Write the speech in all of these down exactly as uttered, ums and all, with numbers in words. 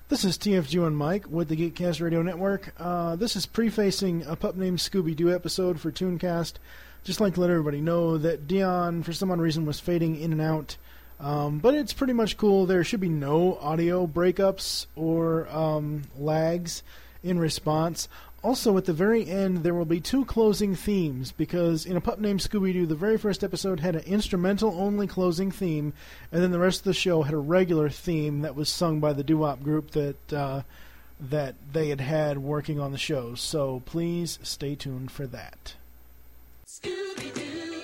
This is T F G and Mike with the Geekcast Radio Network. Uh, this is prefacing a Pup Named Scooby-Doo episode for Tooncast. Just like to let everybody know that Dion, for some odd reason, was fading in and out. Um, but it's pretty much cool. There should be no audio breakups or um, lags in response. Also, at the very end, there will be two closing themes, because in A Pup Named Scooby-Doo, the very first episode had an instrumental-only closing theme, and then the rest of the show had a regular theme that was sung by the doo-wop group that uh, that they had had working on the show. So please stay tuned for that. Scooby-Doo.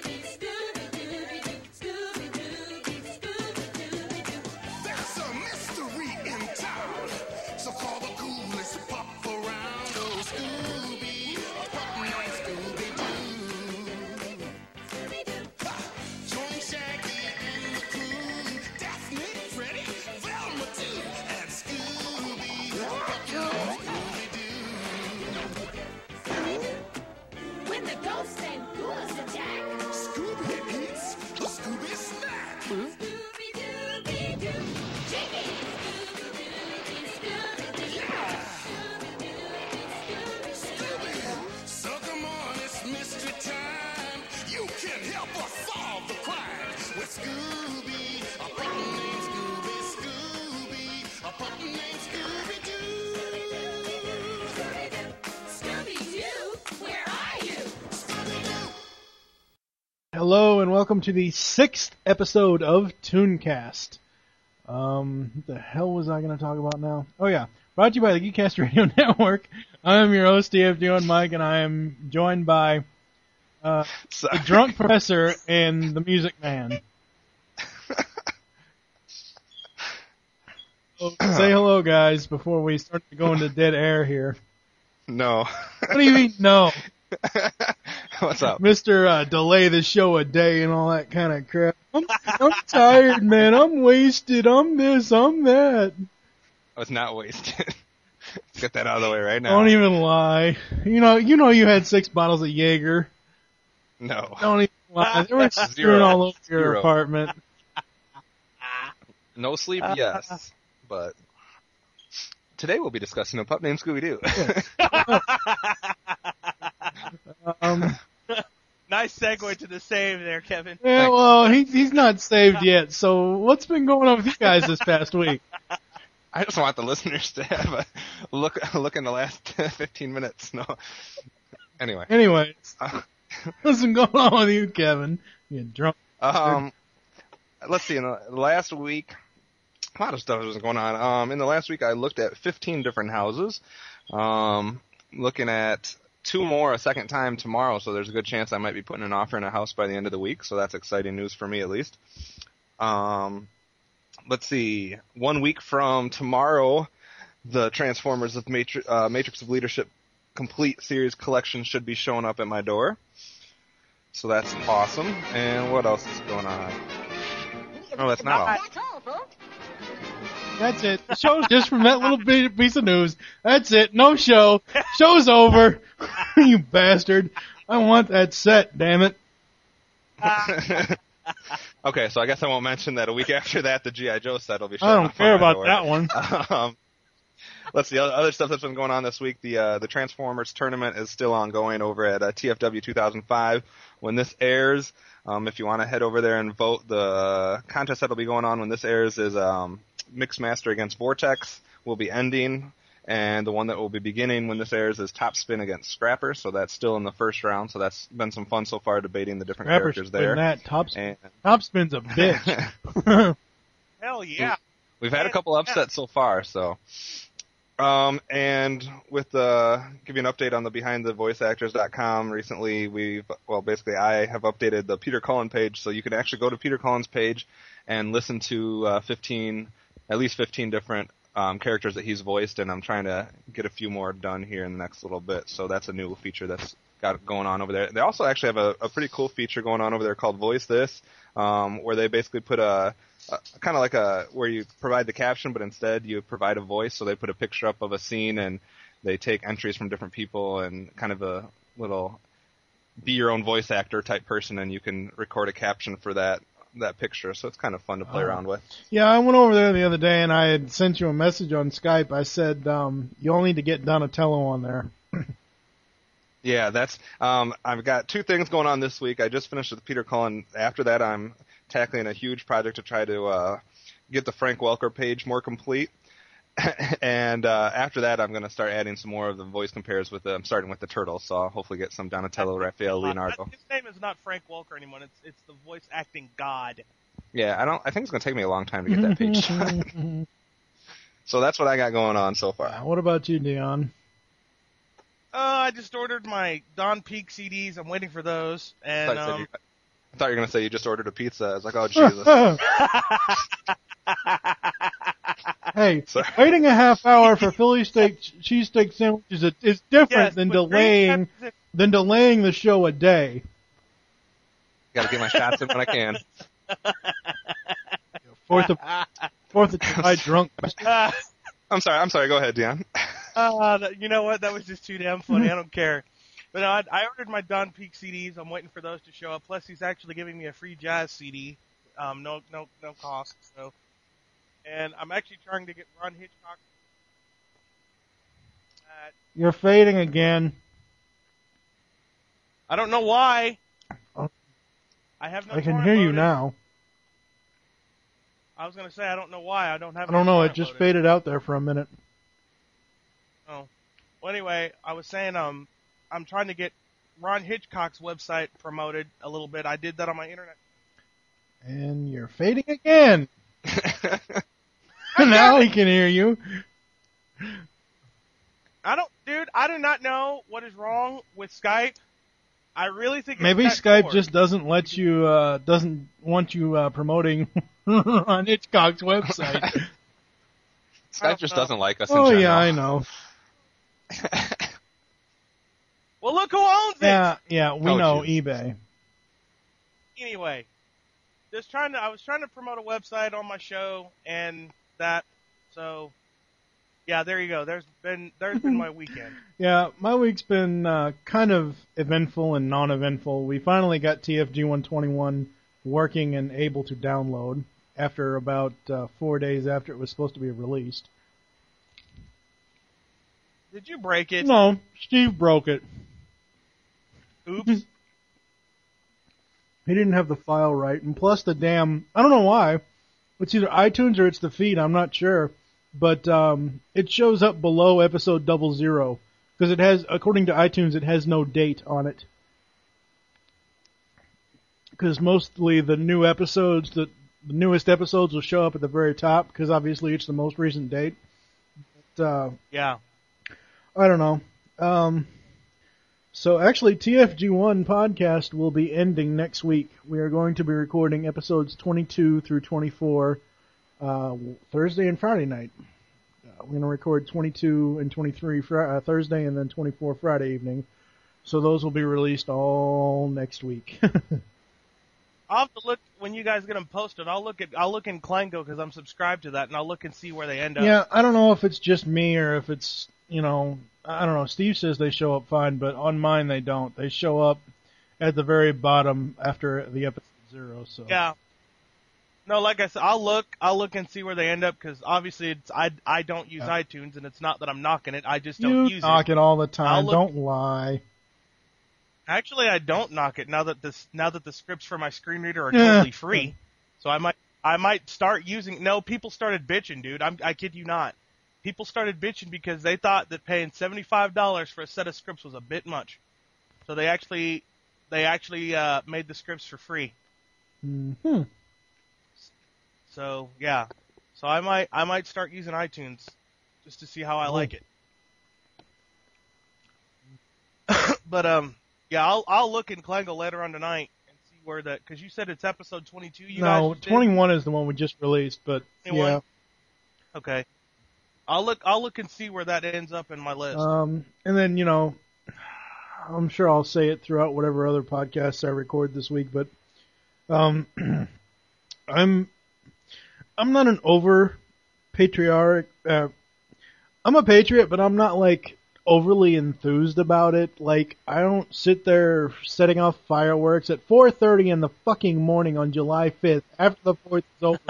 Hello and welcome to the sixth episode of Tooncast. Um, what the hell was I going to talk about now? Oh yeah, brought to you by the Geekcast Radio Network. I'm your host, T F D and Mike, and I am joined by uh, the drunk professor and the music man. So, say hello, guys, before we start to go into dead air here. No. What do you mean, no? What's up? Mister Uh, delay the show a day and all that kind of crap. I'm, I'm tired, man. I'm wasted. I'm this. I'm that. I was not wasted. Let's get that out of the way right now. Don't even lie. You know, you know, you had six bottles of Jaeger. No. Don't even lie. They were strewn all over your Zero. apartment. No sleep, yes, but today we'll be discussing A Pup Named Scooby-Doo. um. Nice segue to the save there, Kevin. Yeah, well, he, he's not saved yet, so what's been going on with you guys this past week? I just want the listeners to have a look look in the last fifteen minutes. No. Anyway. Anyways, Uh, what's been going on with you, Kevin? You drunk. um, let's see. In the last week, a lot of stuff was going on. Um, in the last week, I looked at fifteen different houses. Um, looking at two more a second time tomorrow, so there's a good chance I might be putting an offer in a house by the end of the week, so that's exciting news for me at least. Um, let's see, one week from tomorrow, the Transformers of Matri- uh, Matrix of Leadership Complete Series Collection should be showing up at my door, so that's awesome. And what else is going on? Oh, that's not all. That's it. The show's just from that little bit, piece of news. That's it. No show. Show's over. You bastard. I want that set, damn it. Okay, so I guess I won't mention that a week after that, the G I. Joe set will be showing I don't up care on my about door. that one. Um, let's see, other stuff that's been going on this week. The uh, the Transformers tournament is still ongoing over at uh, T F W two thousand five. When this airs, um, if you want to head over there and vote, the contest that will be going on when this airs is um, Mixmaster against Vortex will be ending, and the one that will be beginning when this airs is Top Spin against Scrapper, so that's still in the first round, so that's been some fun so far debating the different Scrapper's characters there. That. Top, Spin. And Top Spin's a bitch. Hell yeah. We've had a couple upsets so far, so. Um, and with uh, give you an update on the behind the voice actors dot com, recently we've, well, basically I have updated the Peter Cullen page, so you can actually go to Peter Cullen's page and listen to uh, fifteen, at least fifteen different um, characters that he's voiced, and I'm trying to get a few more done here in the next little bit, so that's a new feature that's got going on over there. They also actually have a, a pretty cool feature going on over there called Voice This, um, where they basically put a, a kind of like a, where you provide the caption, but instead you provide a voice, so they put a picture up of a scene, and they take entries from different people, and kind of a little be your own voice actor type person, and you can record a caption for that that picture, so it's kind of fun to play Oh. around with. Yeah, I went over there the other day and I had sent you a message on Skype. I said, um, you'll need to get Donatello on there. Yeah, that's. Um, I've got two things going on this week. I just finished with Peter Cullen. After that, I'm tackling a huge project to try to uh, get the Frank Welker page more complete. and uh, after that, I'm going to start adding some more of the voice compares with the. I'm starting with the Turtles, so I'll hopefully get some Donatello, Raphael, Leonardo. His name is not Frank Welker anymore. It's it's the voice acting god. Yeah, I don't. I think it's going to take me a long time to get that page done. So that's what I got going on so far. What about you, Dion? Uh, I just ordered my Don Peak C Ds. I'm waiting for those. And I thought, you said um, you, I thought you were going to say you just ordered a pizza. I was like, oh Jesus. Hey, Sorry. waiting a half hour for Philly steak cheesesteak sandwiches is, is different yes, than with green delaying peppers than delaying the show a day. Got to get my shots in when I can. Fourth of Fourth of July drunk. and- Uh, I'm sorry. I'm sorry. Go ahead, Dion. uh, that- you know what? That was just too damn funny. I don't care. But no, I, I ordered my Don Peak C Ds. I'm waiting for those to show up. Plus, he's actually giving me a free jazz C D. Um, no, no, no cost. So, and I'm actually trying to get Ron Hitchcock. Uh, You're fading again. I don't know why. Oh. I have no. I can torrent hear you loaded. now. I was gonna say I don't know why. I don't have. I don't any know. It torrent just loaded. faded out there for a minute. Oh. Well, anyway, I was saying um, I'm trying to get Ron Hitchcock's website promoted a little bit. I did that on my internet. And you're fading again. Now he can hear you. I don't, dude. I do not know what is wrong with Skype. I really think it's Maybe that Skype cord. just doesn't let you, uh, doesn't want you uh, promoting on Hitchcock's website. I Skype don't just know. doesn't like us in Oh general. yeah, I know. Well, look who owns it. Yeah, yeah, we Oh, know jeez. eBay. Anyway, just trying to. I was trying to promote a website on my show and that. So, yeah, there you go. There's been there's been my weekend. Yeah, my week's been uh, kind of eventful and non-eventful. We finally got T F G one twenty-one working and able to download after about uh, four days after it was supposed to be released. Did you break it? No, Steve broke it. Oops. He didn't have the file right, and plus the damn, I don't know why. It's either iTunes or it's the feed, I'm not sure. But um, it shows up below episode double zero. Because it has, according to iTunes, it has no date on it. Because mostly the new episodes, the, the newest episodes will show up at the very top, because obviously it's the most recent date. But, uh, Yeah. I don't know. Um, so actually, T F G one podcast will be ending next week. We are going to be recording episodes twenty-two through twenty-four uh, Thursday and Friday night. Uh, we're going to record twenty-two and twenty-three fr- uh, Thursday and then twenty-four Friday evening. So those will be released all next week. I'll have to look when you guys get them posted. I'll look at I'll look in Klango because I'm subscribed to that, and I'll look and see where they end up. Yeah, I don't know if it's just me or if it's, you know, I don't know. Steve says they show up fine, but on mine they don't. They show up at the very bottom after the episode zero. So Yeah. No, like I said, I'll look. I'll look and see where they end up because obviously it's I I don't use Yeah. iTunes, and it's not that I'm knocking it. I just you don't use knock it. it all the time. I'll look- Don't lie. Actually, I don't knock it now that this now that the scripts for my screen reader are Yeah. totally free. So I might I might start using. No, people started bitching, dude. I'm I kid you not. People started bitching because they thought that paying seventy-five dollars for a set of scripts was a bit much. So they actually they actually uh, made the scripts for free. Hmm. So yeah. So I might I might start using iTunes just to see how I Cool. like it. But um yeah, I'll I'll look in Klango later on tonight and see where that because you said it's episode twenty-two. You No, guys did? twenty-one is the one we just released, but twenty-one? yeah. Okay. I'll look I'll look and see where that ends up in my list. Um, and then you know, I'm sure I'll say it throughout whatever other podcasts I record this week, but um, I'm I'm not an over patriotic. Uh, I'm a patriot, but I'm not like overly enthused about it. Like, I don't sit there setting off fireworks at four thirty in the fucking morning on July fifth after the fourth is over.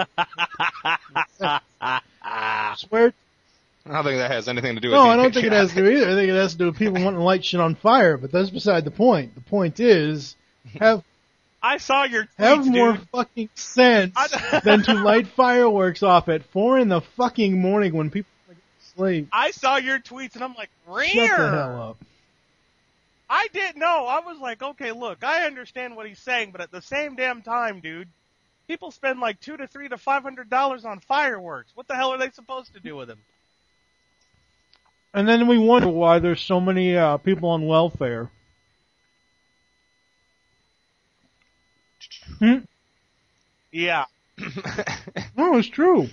I swear. I don't think that has anything to do with No, being I don't think it has patriotic. to do either. I think it has to do with people wanting to light shit on fire, but that's beside the point. The point is, have I saw your tweets, have more dude. fucking sense I- than to light fireworks off at four in the fucking morning when people are going to sleep. I saw your tweets and I'm like, Rear! Shut the hell up. I didn't know. I was like, okay, look, I understand what he's saying, but at the same damn time, dude, people spend like two to three to five hundred dollars on fireworks. What the hell are they supposed to do with them? And then we wonder why there's so many uh, people on welfare. Hmm? Yeah. No, it's true.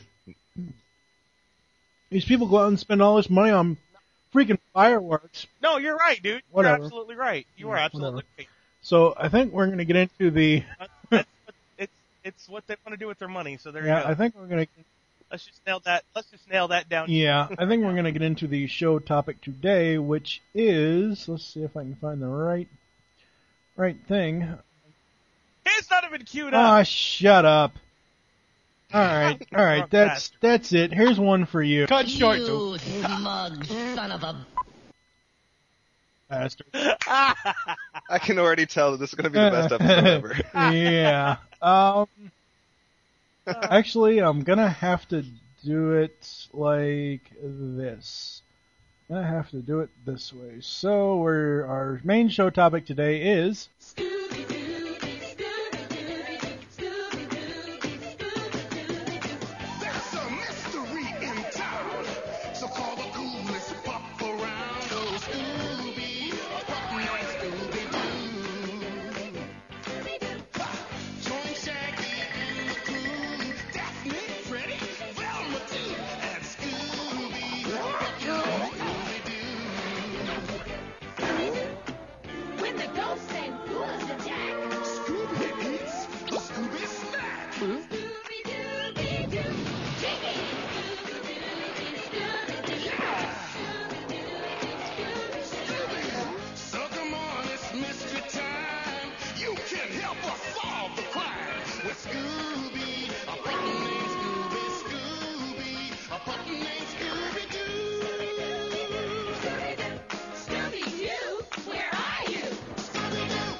These people go out and spend all this money on freaking fireworks. No, you're right, dude. Whatever. You're absolutely right. You are Yeah, absolutely whatever. right. So I think we're going to get into the... That's, that's what, it's it's what they want to do with their money. So there Yeah, you go. I think we're going to... Let's just nail that. Let's just nail that down. Yeah, I think we're going to get into the show topic today, which is... Let's see if I can find the right right thing. It's not even queued Ah, up. shut up. All right, all right, that's that's it. Here's one for you. Cut short, You smug son of a... bastard. I can already tell that this is going to be the best episode ever. Yeah. Um. Actually, I'm gonna have to do it like this. I'm gonna have to do it this way. So, we're our main show topic today is There's a mystery in town, so call the coolest pop around. Oh, Scooby, pop night Scooby-Doo. Join Shaggy and the crew, Daphne, Freddy, Velma too, and Scooby, pop night Scooby-Doo. When the ghosts and ghouls attack, Scooby eats the Scooby snack. Scooby-Dooby-Doo, dig it! Scooby-Dooby-Scooby-Doo. So come on, it's mystery time. You can help us solve the crime with Scooby, a puppy named Scooby, Scooby, a puppy named Scooby-Doo. Scooby-Doo, where are you? Scooby-Doo.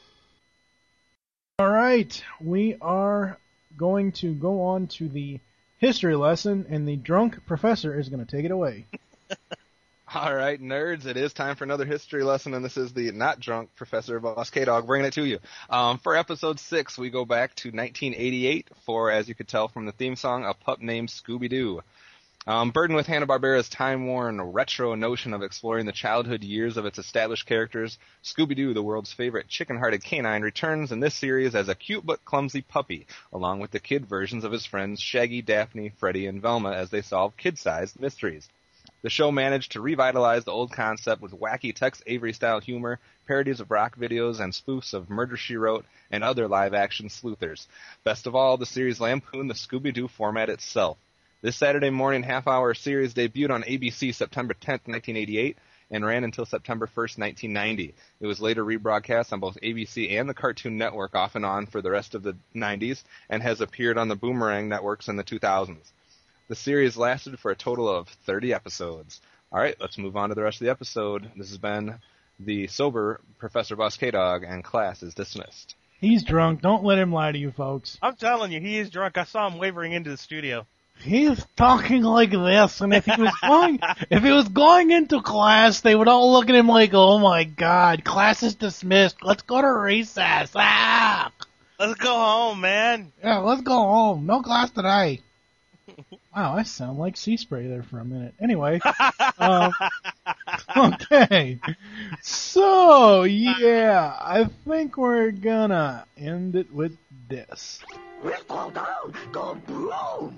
all right. We are going to go on to the history lesson, and the drunk professor is going to take it away. All right, nerds, it is time for another history lesson, and this is the not drunk Professor Boss K-Dog bringing it to you. Um, for episode six, we go back to nineteen eighty-eight for, as you could tell from the theme song, A Pup Named Scooby-Doo. Um, burdened with Hanna-Barbera's time-worn retro notion of exploring the childhood years of its established characters, Scooby-Doo, the world's favorite chicken-hearted canine, returns in this series as a cute but clumsy puppy, along with the kid versions of his friends Shaggy, Daphne, Freddy, and Velma as they solve kid-sized mysteries. The show managed to revitalize the old concept with wacky Tex Avery-style humor, parodies of rock videos, and spoofs of Murder, She Wrote and other live-action sleuthers. Best of all, the series lampooned the Scooby-Doo format itself. This Saturday morning half-hour series debuted on A B C September tenth, nineteen eighty-eight, and ran until September first, nineteen ninety. It was later rebroadcast on both A B C and the Cartoon Network off and on for the rest of the nineties, and has appeared on the Boomerang networks in the two thousands. The series lasted for a total of thirty episodes. All right, let's move on to the rest of the episode. This has been the sober Professor Boss K-Dog, and class is dismissed. He's drunk. Don't let him lie to you, folks. I'm telling you, he is drunk. I saw him wavering into the studio. He's talking like this, and if he was going, if he was going into class, they would all look at him like, "Oh my God, class is dismissed. Let's go to recess." Ah, Let's go home, man. yeah, let's go home. No class today. Wow, I sound like Sea Spray there for a minute. Anyway, um, okay. So yeah, I think we're gonna end it with this. Go down, go boom.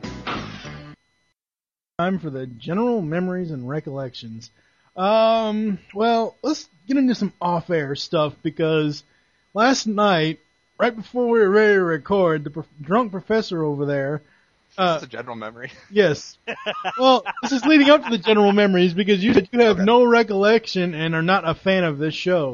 Time for the general memories and recollections. Um, well, let's get into some off-air stuff, because last night, right before we were ready to record, the pro- drunk professor over there Uh, That's a general memory. yes. Well, this is leading up to the general memories because you said you have Okay. no recollection and are not a fan of this show.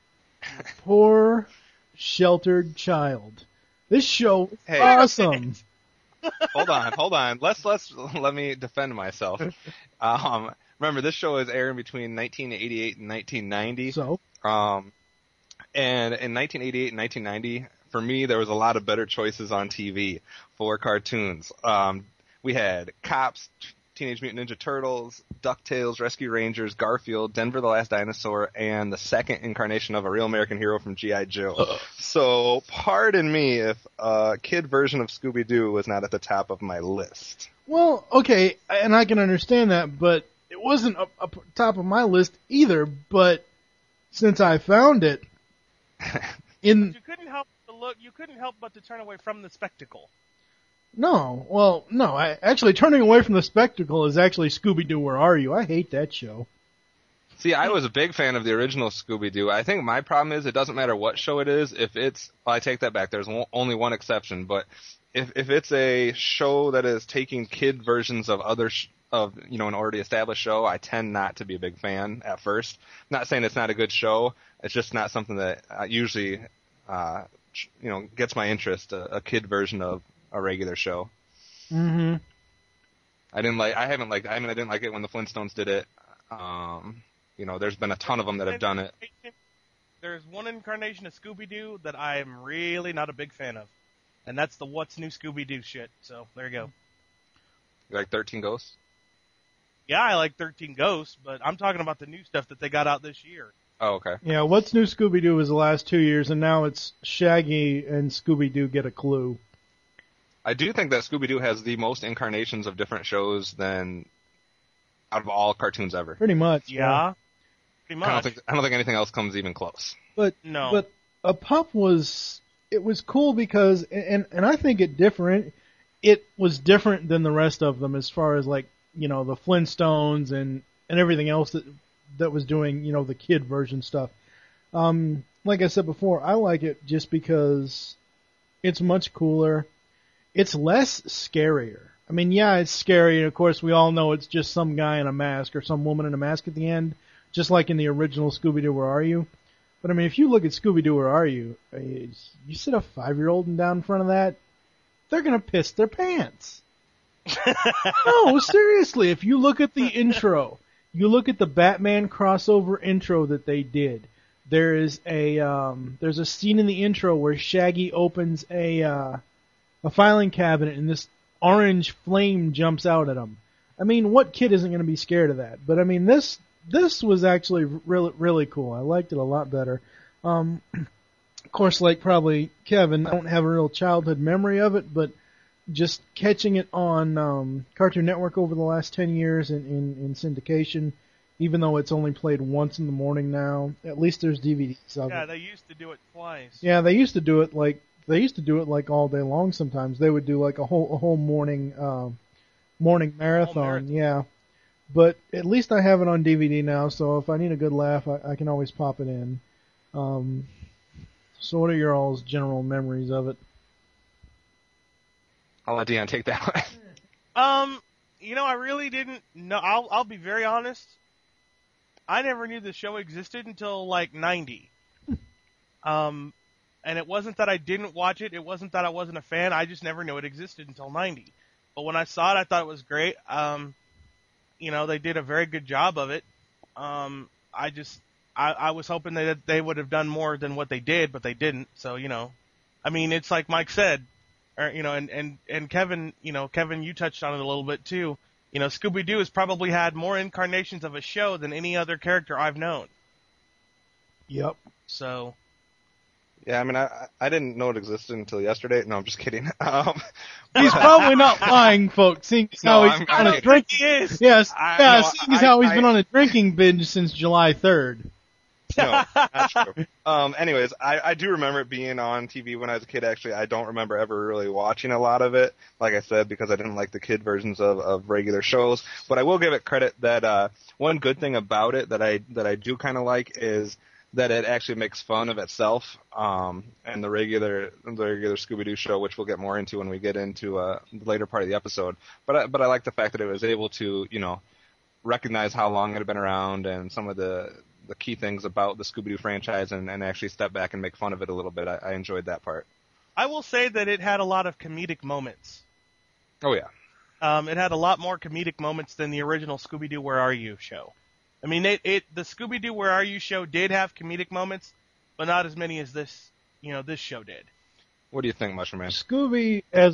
Poor sheltered child. This show is Hey. awesome. hold on, hold on. Let's let's let me defend myself. Um, remember, this show is airing between nineteen eighty-eight and nineteen ninety. So, Um, and in nineteen eighty-eight and nineteen ninety, for me, there was a lot of better choices on T V for cartoons. Um, we had Cops, Teenage Mutant Ninja Turtles, DuckTales, Rescue Rangers, Garfield, Denver the Last Dinosaur, and the second incarnation of a real American hero from G I. Joe. So, pardon me if a kid version of Scooby-Doo was not at the top of my list. well, okay, and I can understand that, but it wasn't up, up top of my list either. But since I found it in You couldn't help to look. You couldn't help but to turn away from the spectacle. no, well, no, I actually turning away from the spectacle is actually Scooby-Doo. Where are you? I hate that show. See, I was a big fan of the original Scooby-Doo. I think my problem is it doesn't matter what show it is. If it's, well, I take that back. There's one, only one exception, but if if it's a show that is taking kid versions of other sh- of you know an already established show, I tend not to be a big fan at first. Not saying it's not a good show. It's just not something that uh, usually uh, you know gets my interest. A, a kid version of a regular show. Mm-hmm. I didn't like. I haven't liked. I mean, I didn't like it when the Flintstones did it. Um, you know, there's been a ton of them that have done it. There's one incarnation of Scooby-Doo that I am really not a big fan of, and that's the What's New Scooby-Doo shit. So there you go. You like thirteen Ghosts? Yeah, I like thirteen Ghosts, but I'm talking about the new stuff that they got out this year. Oh, okay. Yeah, What's New Scooby-Doo was the last two years, and now it's Shaggy and Scooby-Doo Get a Clue. I do think that Scooby-Doo has the most incarnations of different shows than out of all cartoons ever. Pretty much. Yeah, pretty I don't much. think I don't think anything else comes even close. But No. but a pup was it was cool because and and I think it different. It was different than the rest of them as far as like you know the Flintstones and and everything else that that was doing you know the kid version stuff. Um, like I said before, I like it just because it's much cooler. It's less scarier. I mean, yeah, it's scary, and of course we all know it's just some guy in a mask or some woman in a mask at the end, just like in the original Scooby-Doo, Where Are You? But I mean, if you look at Scooby-Doo, Where Are You? You sit a five-year-old down in front of that, they're gonna piss their pants. No, seriously, if you look at the intro, you look at the Batman crossover intro that they did, there is a, um, there's a scene in the intro where Shaggy opens a, uh, a filing cabinet and this orange flame jumps out at him. I mean, what kid isn't going to be scared of that? But I mean, this this was actually really really cool. I liked it a lot better. Um, of course, like probably Kevin, I don't have a real childhood memory of it, but just catching it on um, Cartoon Network over the last ten years in, in, in syndication, even though it's only played once in the morning now, at least there's D V Ds of Yeah, it. they used to do it twice. Yeah, they used to do it like they used to do it like all day long. Sometimes they would do like a whole a whole morning uh, morning marathon. marathon. Yeah, but at least I have it on D V D now. So if I need a good laugh, I, I can always pop it in. Um, so what are your all's general memories of it? I'll let Dion take that one. Um, you know, I really didn't know. I'll I'll be very honest. I never knew the show existed until like ninety. Um, and it wasn't that I didn't watch it. It wasn't that I wasn't a fan. I just never knew it existed until ninety. But when I saw it, I thought it was great. Um, you know, they did a very good job of it. Um, I just, I, I was hoping that they would have done more than what they did, but they didn't. So, you know, I mean, it's like Mike said, or, you know, and, and, and Kevin, you know, Kevin, you touched on it a little bit too. You know, Scooby-Doo has probably had more incarnations of a show than any other character I've known. Yep. So, Yeah, I mean, I I didn't know it existed until yesterday. No, I'm just kidding. Um, He's probably not lying, folks. Seeing as No, how he's I'm- been I on a don't drink. he is. Yes, I- yeah. no, Seeing as I- how he's I- been on a drinking binge since July third. no, not true. Um, anyways, I, I do remember it being on T V when I was a kid. Actually, I don't remember ever really watching a lot of it. Like I said, because I didn't like the kid versions of, of regular shows. But I will give it credit that uh, one good thing about it that I that I do kind of like is that it actually makes fun of itself, um, and the regular the regular Scooby-Doo show, which we'll get more into when we get into uh, the later part of the episode. But I, but I like the fact that it was able to, you know, recognize how long it had been around and some of the the key things about the Scooby-Doo franchise, and, and actually step back and make fun of it a little bit. I, I enjoyed that part. I will say that it had a lot of comedic moments. Oh yeah. Um, it had a lot more comedic moments than the original Scooby-Doo Where Are You show. I mean, it, it the Scooby-Doo Where Are You show did have comedic moments, but not as many as this, you know, this show did. What do you think, Mushroom Man? Scooby as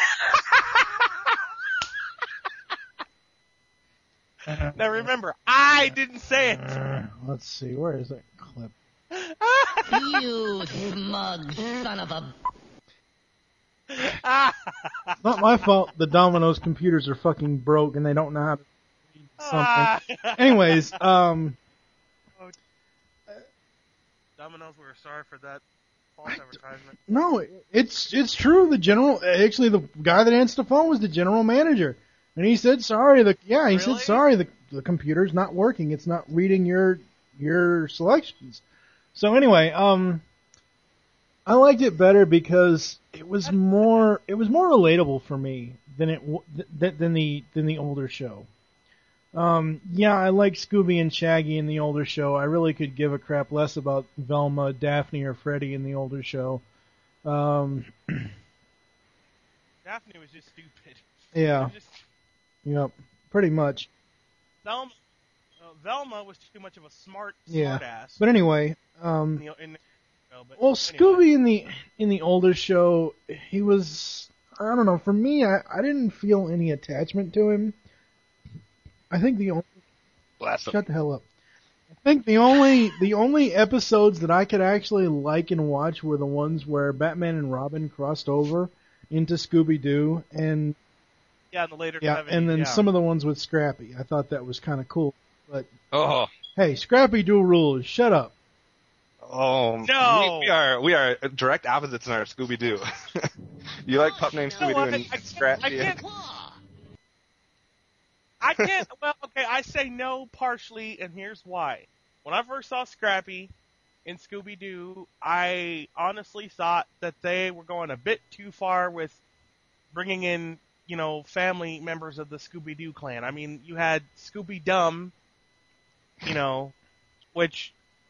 Now remember, I didn't say it. Uh, let's see, where is that clip? You smug son of a... It's not my fault the Domino's computers are fucking broke and they don't know how to read something. Anyways, um... Domino's, we're sorry for that false advertisement. No, it's it's true. The general, actually, the guy that answered the phone was the general manager, and he said sorry. The yeah, he Really? said sorry. The the computer's not working. It's not reading your your selections. So anyway, um, I liked it better because it was more it was more relatable for me than it w- th- than the than the older show. Um, yeah, I like Scooby and Shaggy in the older show. I really could give a crap less about Velma, Daphne, or Freddy in the older show. Um, Daphne was just stupid. yeah, It was just, yep, pretty much. Velma, uh, Velma was too much of a smart, Yeah. smart ass. But anyway, um, in the, in the, no, but well, anyway. Scooby in the in the older show, he was, I don't know, for me, I, I didn't feel any attachment to him. I think the only Blast him. Shut the hell up. I think the only the only episodes that I could actually like and watch were the ones where Batman and Robin crossed over into Scooby-Doo, and Yeah, in the later yeah, seventies, and then yeah. some of the ones with Scrappy. I thought that was kind of cool. But Oh, hey, Scrappy-Doo rules. Shut up. oh, No. we, we are we are direct opposites in our Scooby-Doo. You like pup named You know Scooby-Doo what? and I can't- Scrappy. I can't- I can't. Well, okay, I say no partially, and here's why. When I first saw Scrappy in Scooby-Doo, I honestly thought that they were going a bit too far with bringing in, you know, family members of the Scooby-Doo clan. I mean, you had Scooby-Dum, you know, which,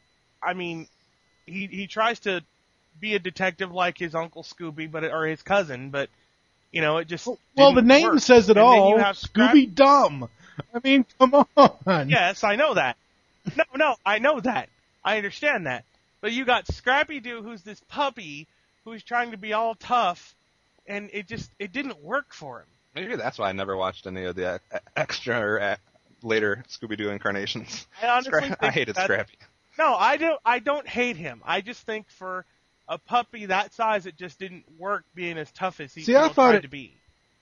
I mean, he he tries to be a detective like his uncle Scooby, but or his cousin, but you know, it just Well, the didn't name work. says it And then all. you have Scrap- Scooby-Dumb. I mean, come on. Yes, I know that. No, no, I know that. I understand that. But you got Scrappy-Doo, who's this puppy who's trying to be all tough, and it just it didn't work for him. Maybe that's why I never watched any of the uh, extra or uh, later Scooby-Doo incarnations. I honestly Scra- think I hated that- Scrappy. No, I don't. I don't hate him. I just think for a puppy that size, it just didn't work being as tough as he See, you I know, thought tried it- to be.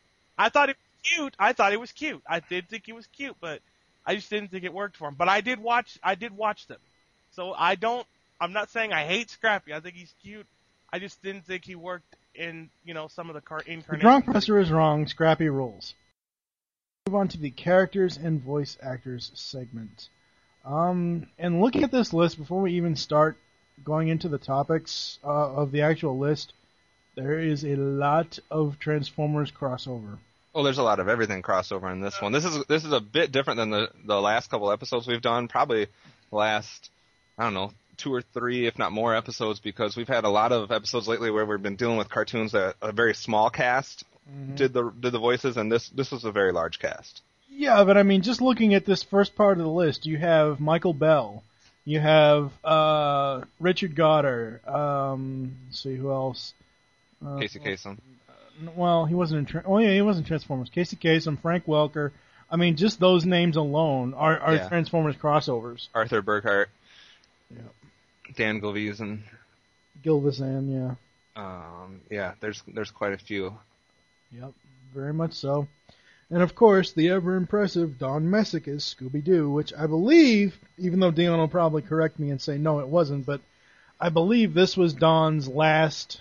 I thought it was cute. I thought it was cute. I did think he was cute, but I just didn't think it worked for him. But I did watch. I did watch them, so I don't. I'm not saying I hate Scrappy. I think he's cute. I just didn't think he worked in you know some of the car The incarnations. Drunk Professor is wrong. Scrappy rules. Move on to the characters and voice actors segment. Um, and looking at this list before we even start going into the topics uh, of the actual list, there is a lot of Transformers crossover. Oh, there's a lot of everything crossover in this one. This is this is a bit different than the the last couple episodes we've done. Probably last, I don't know, two or three, if not more episodes, because we've had a lot of episodes lately where we've been dealing with cartoons that a very small cast did the did the voices, and this this was a very large cast. Yeah, but I mean, just looking at this first part of the list, you have Michael Bell, you have uh, Richard Goddard. Um, let's see who else. Uh, Casey Kasem, Well, he wasn't in. Tra- oh yeah, he was in Transformers. Casey Kasem, Frank Welker. I mean, just those names alone are, are Yeah. Transformers crossovers. Arthur Burkhart, Yep. Dan Gilvezan. Gil Vizan, yeah. Um, yeah, there's there's quite a few. Yep, very much so. And of course, the ever impressive Don Messick as Scooby-Doo, which I believe, even though Dion will probably correct me and say no, it wasn't, but I believe this was Don's last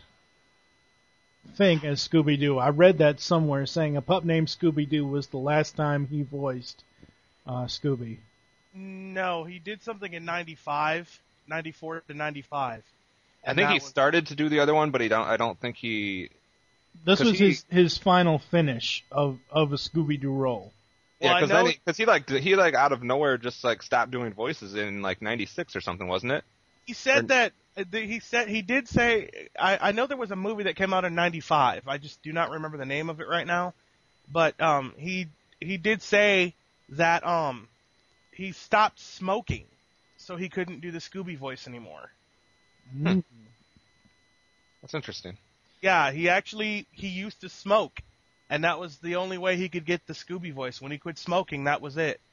thing as Scooby-Doo. I read that somewhere, saying a pup named Scooby-Doo was the last time he voiced uh, Scooby. No, he did something in ninety-five. ninety-four to ninety-five. I And think that he was- started to do the other one, but he don't. I don't think he. This 'Cause was he- his his final finish of of a Scooby Doo role. Well, Yeah, I because know- then he, cause he like he like out of nowhere just like stopped doing voices in like ninety-six or something, wasn't it? He said Or- that uh, the- he said he did say I, I know there was a movie that came out in ninety-five. I just do not remember the name of it right now. But um he he did say that um he stopped smoking, so he couldn't do the Scooby voice anymore. Mm. That's interesting. Yeah, he actually he used to smoke, and that was the only way he could get the Scooby voice. When he quit smoking, that was it.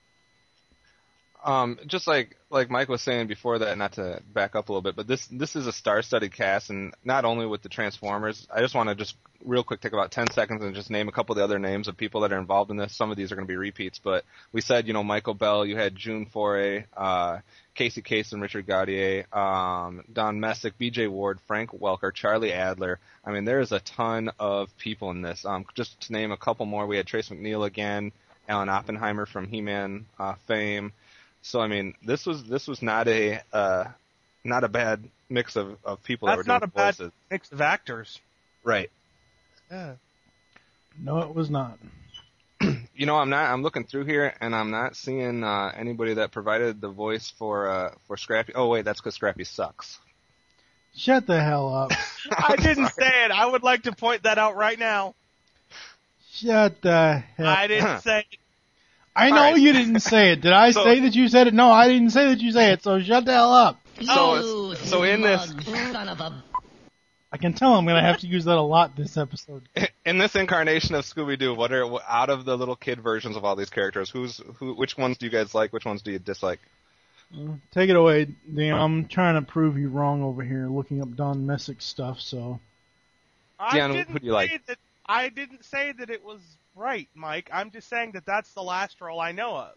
Um, just like like Mike was saying before that, not to back up a little bit, but this this is a star-studded cast, and not only with the Transformers. I just want to just real quick take about ten seconds and just name a couple of the other names of people that are involved in this. Some of these are going to be repeats, but we said, you know, Michael Bell, you had June Foray, uh, Casey Kasem, Richard Gaudier, um, Don Messick, B J Ward, Frank Welker, Charlie Adler. I mean, there is a ton of people in this. Um, just to name a couple more, we had Trace McNeil again, Alan Oppenheimer from He-Man uh, fame. So I mean, this was this was not a uh, not a bad mix of, of people that That's were doing not a bad voices. mix of actors. Right. Yeah. No, it was not. You know, I'm not. I'm looking through here, and I'm not seeing uh, anybody that provided the voice for uh, for Scrappy. Oh wait, that's because Scrappy sucks. Shut the hell up. I didn't say it. I would like to point that out right now. Shut the hell. I didn't say it. I know Alright. you didn't say it. Did I So- say that you said it? No, I didn't say that you say it. So shut the hell up. So You it's- so in this- smug son of a... I can tell I'm gonna have to use that a lot this episode. In this incarnation of Scooby Doo, what are out of the little kid versions of all these characters? Who's who? Which ones do you guys like? Which ones do you dislike? Uh, Take it away, Dan. I'm trying to prove you wrong over here, looking up Don Messick stuff. So I Deanna, didn't who do you like? say that. I didn't say that it was right, Mike. I'm just saying that that's the last role I know of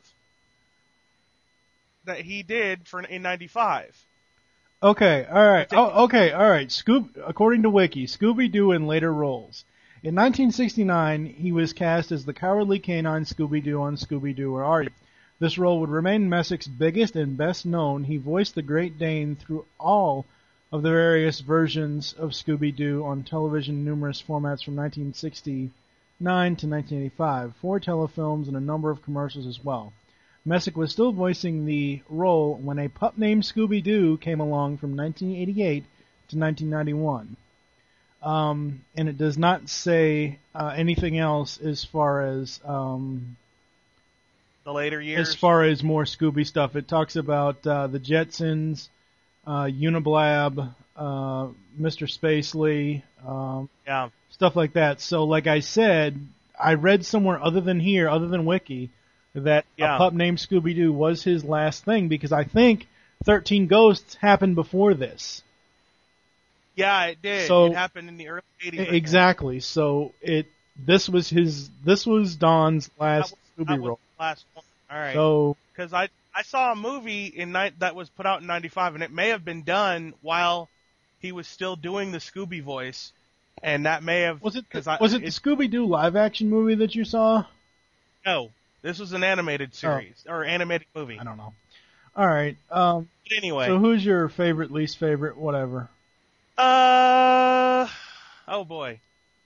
that he did for in ninety-five. okay, all right. Oh, okay, all right. Scoob. According to Wiki, Scooby Doo in later roles. In nineteen sixty-nine, he was cast as the cowardly canine Scooby Doo on Scooby Doo Where Are You? This role would remain Messick's biggest and best known. He voiced the Great Dane through all of the various versions of Scooby Doo on television, numerous formats from nineteen sixty-nine to nineteen eighty-five, four telefilms, and a number of commercials as well. Messick was still voicing the role when a pup named Scooby Doo came along from nineteen eighty-eight to nineteen ninety-one. Um, and it does not say uh, anything else as far as um, The later years. as far as more Scooby stuff. It talks about uh, the Jetsons, uh, Uniblab, uh, Mister Spacely, um, yeah. stuff like that. So, like I said, I read somewhere other than here, other than Wiki, that Yeah. a pup named Scooby Doo was his last thing, because I think thirteen Ghosts happened before this. Yeah, it did. So- it happened in the early eighties. I think. Exactly. So it this was his this was Don's That last was, Scooby that was role. the last one. All right. So Because I I saw a movie in ni- that was put out in ninety-five, and it may have been done while he was still doing the Scooby voice, and that may have was it cause I, was it the Scooby Doo live action movie that you saw? no, this was an animated series or animated movie. I don't know. All right. Um, But anyway, so who's your favorite, least favorite, whatever? uh, oh boy,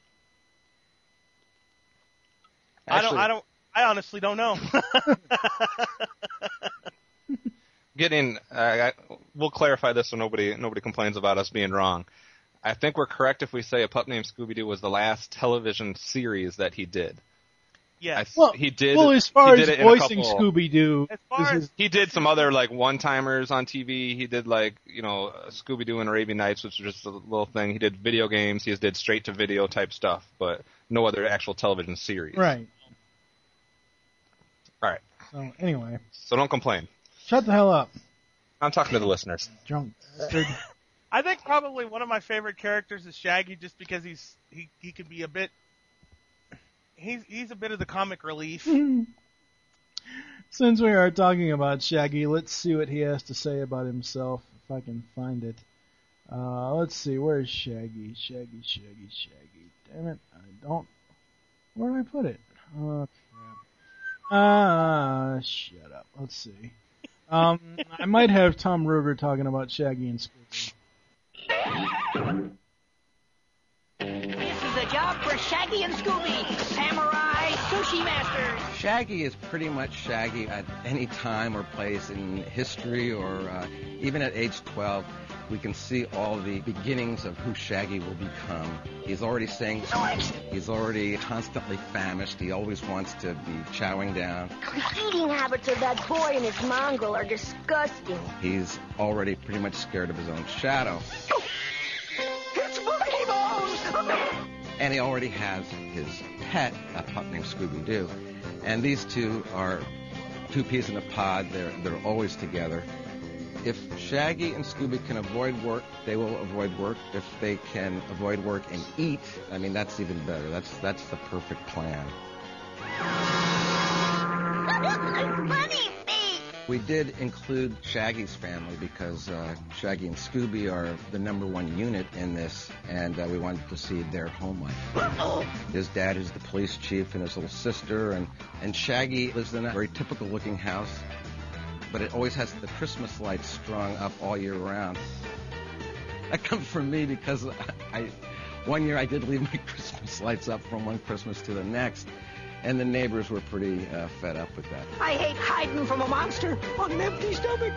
I Actually, don't, I don't, I honestly don't know. Getting, uh, I, we'll clarify this so nobody nobody complains about us being wrong. I think we're correct if we say A Pup Named Scooby Doo was the last television series that he did. I, Yes. Well, he did. well, as far he as did it in a voicing couple- Scooby Doo, As far as He did some other like one-timers on T V. He did like you know Scooby Doo and Arabian Nights, which was just a little thing. He did video games. He just did straight-to-video type stuff, but no other actual television series. right? All right. So anyway, So don't complain. shut the hell up, I'm talking to the listeners. drunk bastard. I think probably one of my favorite characters is Shaggy, just because he's he he can be a bit. He's he's a bit of the comic relief. Since we are talking about Shaggy, let's see what he has to say about himself, if I can find it. Uh, let's see, where's Shaggy? Shaggy, Shaggy, Shaggy. Damn it, I don't... Where did I put it? Oh, crap. Ah, shut up. Let's see. Um, I might have Tom Ruger talking about Shaggy and Scooby. This is a job for Shaggy and Scooby, samurai sushi masters. Shaggy is pretty much Shaggy at any time or place in history, or uh, even at age twelve. We can see all the beginnings of who Shaggy will become. He's already saying, he's already constantly famished. He always wants to be chowing down. The eating habits of that boy and his mongrel are disgusting. He's already pretty much scared of his own shadow. It's Bunny Bones! And he already has his pet, a pup named Scooby-Doo. And these two are two peas in a pod. They're, they're always together. If Shaggy and Scooby can avoid work, they will avoid work. If they can avoid work and eat, I mean, that's even better. That's that's the perfect plan. Bunny feet! We did include Shaggy's family because uh, Shaggy and Scooby are the number one unit in this, and uh, we wanted to see their home life. His dad is the police chief and his little sister, and, and Shaggy lives in a very typical-looking house, but it always has the Christmas lights strung up all year round. That comes from me because I, one year I did leave my Christmas lights up from one Christmas to the next, and the neighbors were pretty uh, fed up with that. I hate hiding from a monster on an empty stomach.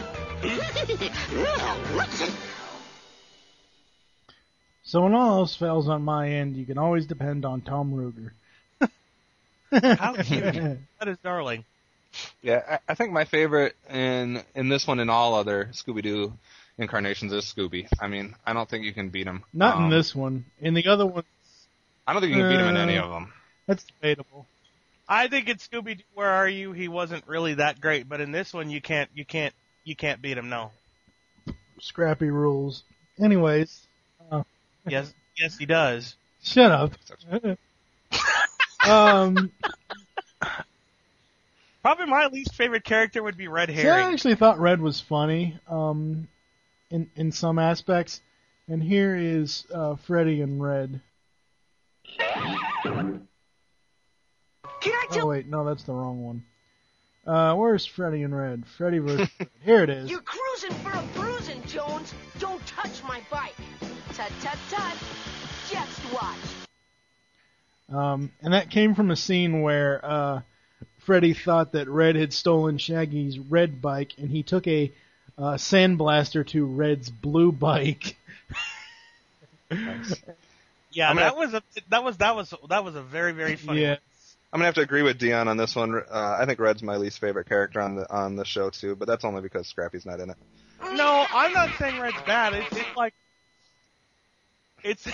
So when all else fails on my end, you can always depend on Tom Ruger. How cute. That is darling. Yeah, I, I think my favorite in in this one and all other Scooby-Doo incarnations is Scooby. I mean, I don't think you can beat him. Not Um, in this one. In the other one, I don't think you can beat him in Uh, any of them. that's debatable. I think in Scooby, Where Are You? He wasn't really that great, but in this one, you can't, you can't, you can't beat him. No. Scrappy rules. Anyways, uh, Yes, yes, he does. shut up. um, Probably my least favorite character would be Red see, I Herring. actually thought Red was funny, um, in in some aspects, and here is uh, Freddy and Red. Can I Oh tell wait, no, that's the wrong one. Uh, where's Freddy and Red? Freddy versus Red. Here it is. You're cruising for a bruising, Jones. Don't touch my bike. Tut, tut, tut. Just watch. Um, and that came from a scene where uh, Freddy thought that Red had stolen Shaggy's red bike, and he took a uh, sandblaster to Red's blue bike. Yeah, I'm that gonna- was a that was that was that was a very very funny. Yeah. one. I'm gonna have to agree with Dion on this one. Uh, I think Red's my least favorite character on the on the show too, but that's only because Scrappy's not in it. No, I'm not saying Red's bad. It's, it's like it's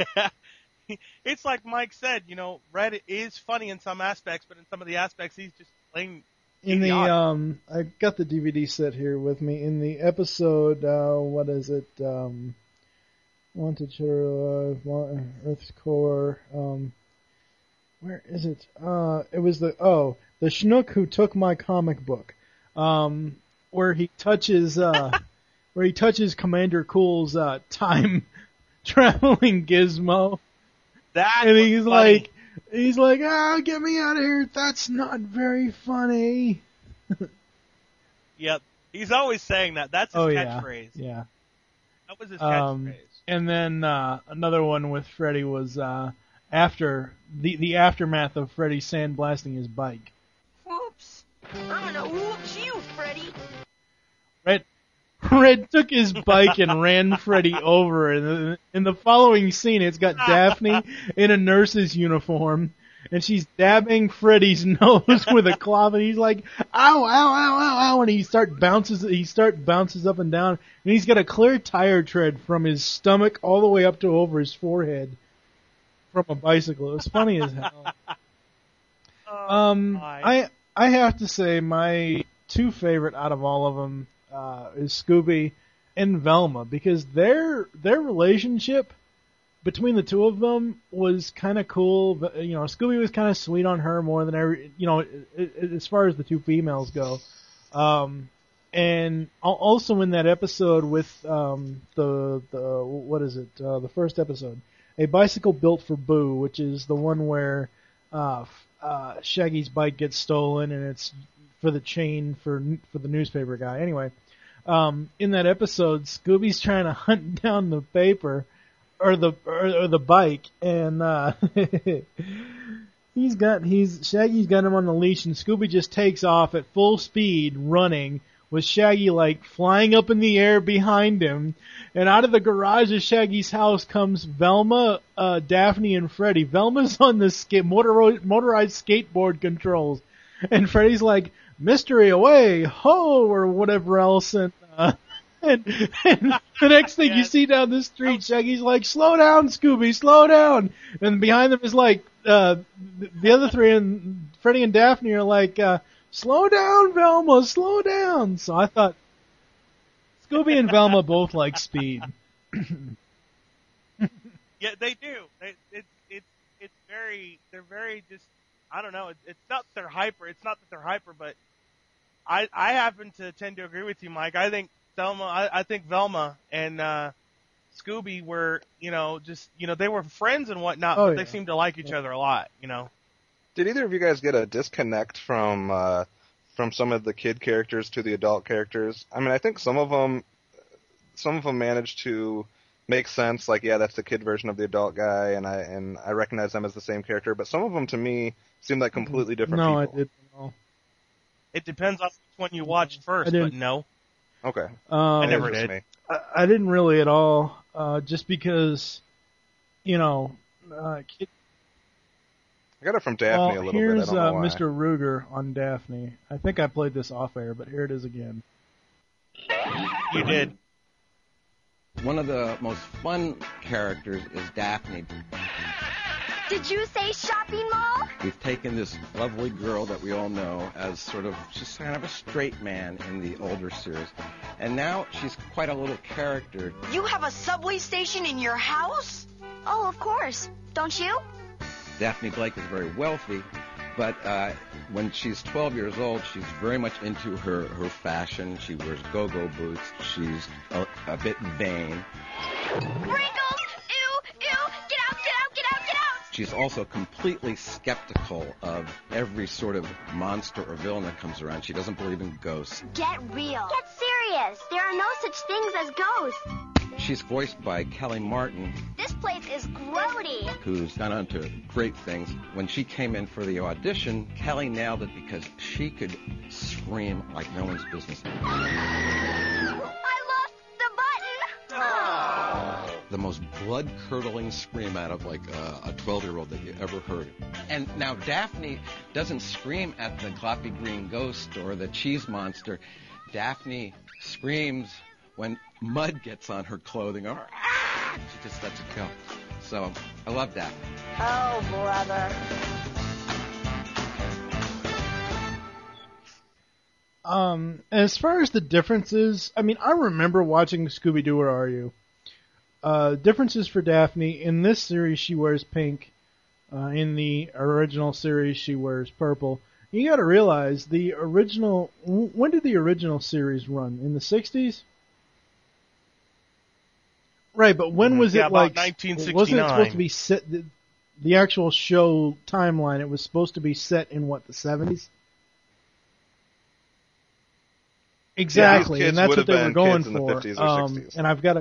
it's like Mike said. You know, Red is funny in some aspects, but in some of the aspects, he's just plain. In the idiotic. um, I got the D V D set here with me. In the episode, uh, what is it? Um, Wanted to uh, Earth's Core. Um, where is it? Uh, it was the oh, the Schnook who took my comic book. Um, where he touches uh, where he touches Commander Cool's uh, time traveling gizmo, that and was he's funny. like, he's like, ah, get me out of here. That's not very funny. Yep, he's always saying that. That's his Oh yeah, catchphrase. yeah. That was his Um, catchphrase. And then uh, another one with Freddy was uh, after the the aftermath of Freddy sandblasting his bike. Whoops. I'm gonna whoops you, Freddy. Red Red took his bike and ran Freddy over. And in the following scene, it's got Daphne in a nurse's uniform, and she's dabbing Freddy's nose with a cloth, and he's like, "Ow, ow, ow, ow, ow!" And he start bounces, he start bounces up and down, and he's got a clear tire tread from his stomach all the way up to over his forehead from a bicycle. It was funny as hell. Um, my. I I have to say my two favorite out of all of them uh, is Scooby and Velma, because their their relationship between the two of them was kind of cool. But, you know, Scooby was kind of sweet on her more than every, you know, it, it, as far as the two females go. Um, and al- also in that episode with um, the the what is it? Uh, the first episode, A Bicycle Built for Boo, which is the one where uh, f- uh, Shaggy's bike gets stolen and it's for the chain for for the newspaper guy. Anyway, um, in that episode, Scooby's trying to hunt down the paper or the or, or the bike, and uh, he's got he's Shaggy's got him on the leash, and Scooby just takes off at full speed running, with Shaggy like flying up in the air behind him. And out of the garage of Shaggy's house comes Velma, uh, Daphne, and Freddy. Velma's on the ska- motor- motorized skateboard controls, and Freddy's like, "Mystery away, ho," or whatever else. And, uh, and, and the next thing you see down the street, Shaggy's like, "Slow down, Scooby, slow down." And behind them is like, uh, the other three, and Freddy and Daphne are like, uh, "Slow down, Velma, slow down." So I thought, Scooby and Velma both like speed. Yeah, they do. They, it, it, it's very, they're very just, I don't know, it, it's not that they're hyper, it's not that they're hyper, but I, I happen to tend to agree with you, Mike. I think Velma, I, I think Velma and, uh, Scooby were, you know, just, you know, they were friends and whatnot, Oh, but yeah. they seemed to like each other a lot, you know. Did either of you guys get a disconnect from uh, from some of the kid characters to the adult characters? I mean, I think some of them, some of them managed to make sense. Like, yeah, that's the kid version of the adult guy, and I and I recognize them as the same character. But some of them, to me, seemed like completely different no, people. I didn't know. It depends on which one you watched first, I didn't. but no. Okay, Um, I never Maybe it's did. me. I, I didn't really at all, uh, just because, you know, uh, kid, I got it from Daphne well, a little here's bit. I don't know uh, why. Mister Ruger on Daphne. I think I played this off air, but here it is again. You did. One of the most fun characters is Daphne. Did you say shopping mall? We've taken this lovely girl that we all know as sort of, she's kind of a straight man in the older series. And now she's quite a little character. You have a subway station in your house? Oh, of course. Don't you? Daphne Blake is very wealthy, but uh, when she's twelve years old, she's very much into her, her fashion. She wears go-go boots. She's a, a bit vain. Wrinkles! Ew! Ew! Get out! Get out! Get out! Get out! She's also completely skeptical of every sort of monster or villain that comes around. She doesn't believe in ghosts. Get real. Get serious. There are no such things as ghosts. She's voiced by Kelly Martin, This place is grody. who's gone on to great things. When she came in for the audition, Kelly nailed it because she could scream like no one's business. I lost the button. Oh. The most blood-curdling scream out of like uh, a twelve-year-old that you ever heard. And now Daphne doesn't scream at the gloppy green ghost or the cheese monster. Daphne screams when mud gets on her clothing, or ah! She just lets it go. So I love that. Oh, brother. Um, as far as the differences, I mean, I remember watching Scooby-Doo, Where Are You? Uh, differences for Daphne, in this series she wears pink. Uh, in the original series she wears purple. You gotta realize, the original, when did the original series run? In the sixties? Right, but when was Yeah, it about like, nineteen wasn't it sixty-nine. supposed to be set, the, the actual show timeline, it was supposed to be set in what, the seventies? Exactly, kids and that's would what they have were been going kids in the for. fifties or Um, sixties. and I've got a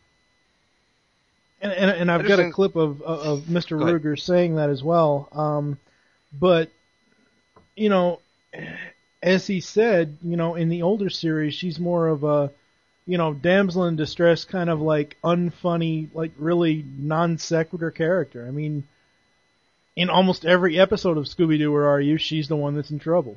and, and, and I've I just got a think- clip of of, of Mister Go ahead. Ruger saying that as well. Um, but you know, as he said, you know, in the older series, she's more of a, you know, damsel in distress, kind of like unfunny, like really non sequitur character. I mean, in almost every episode of Scooby-Doo, Where Are You? She's the one that's in trouble.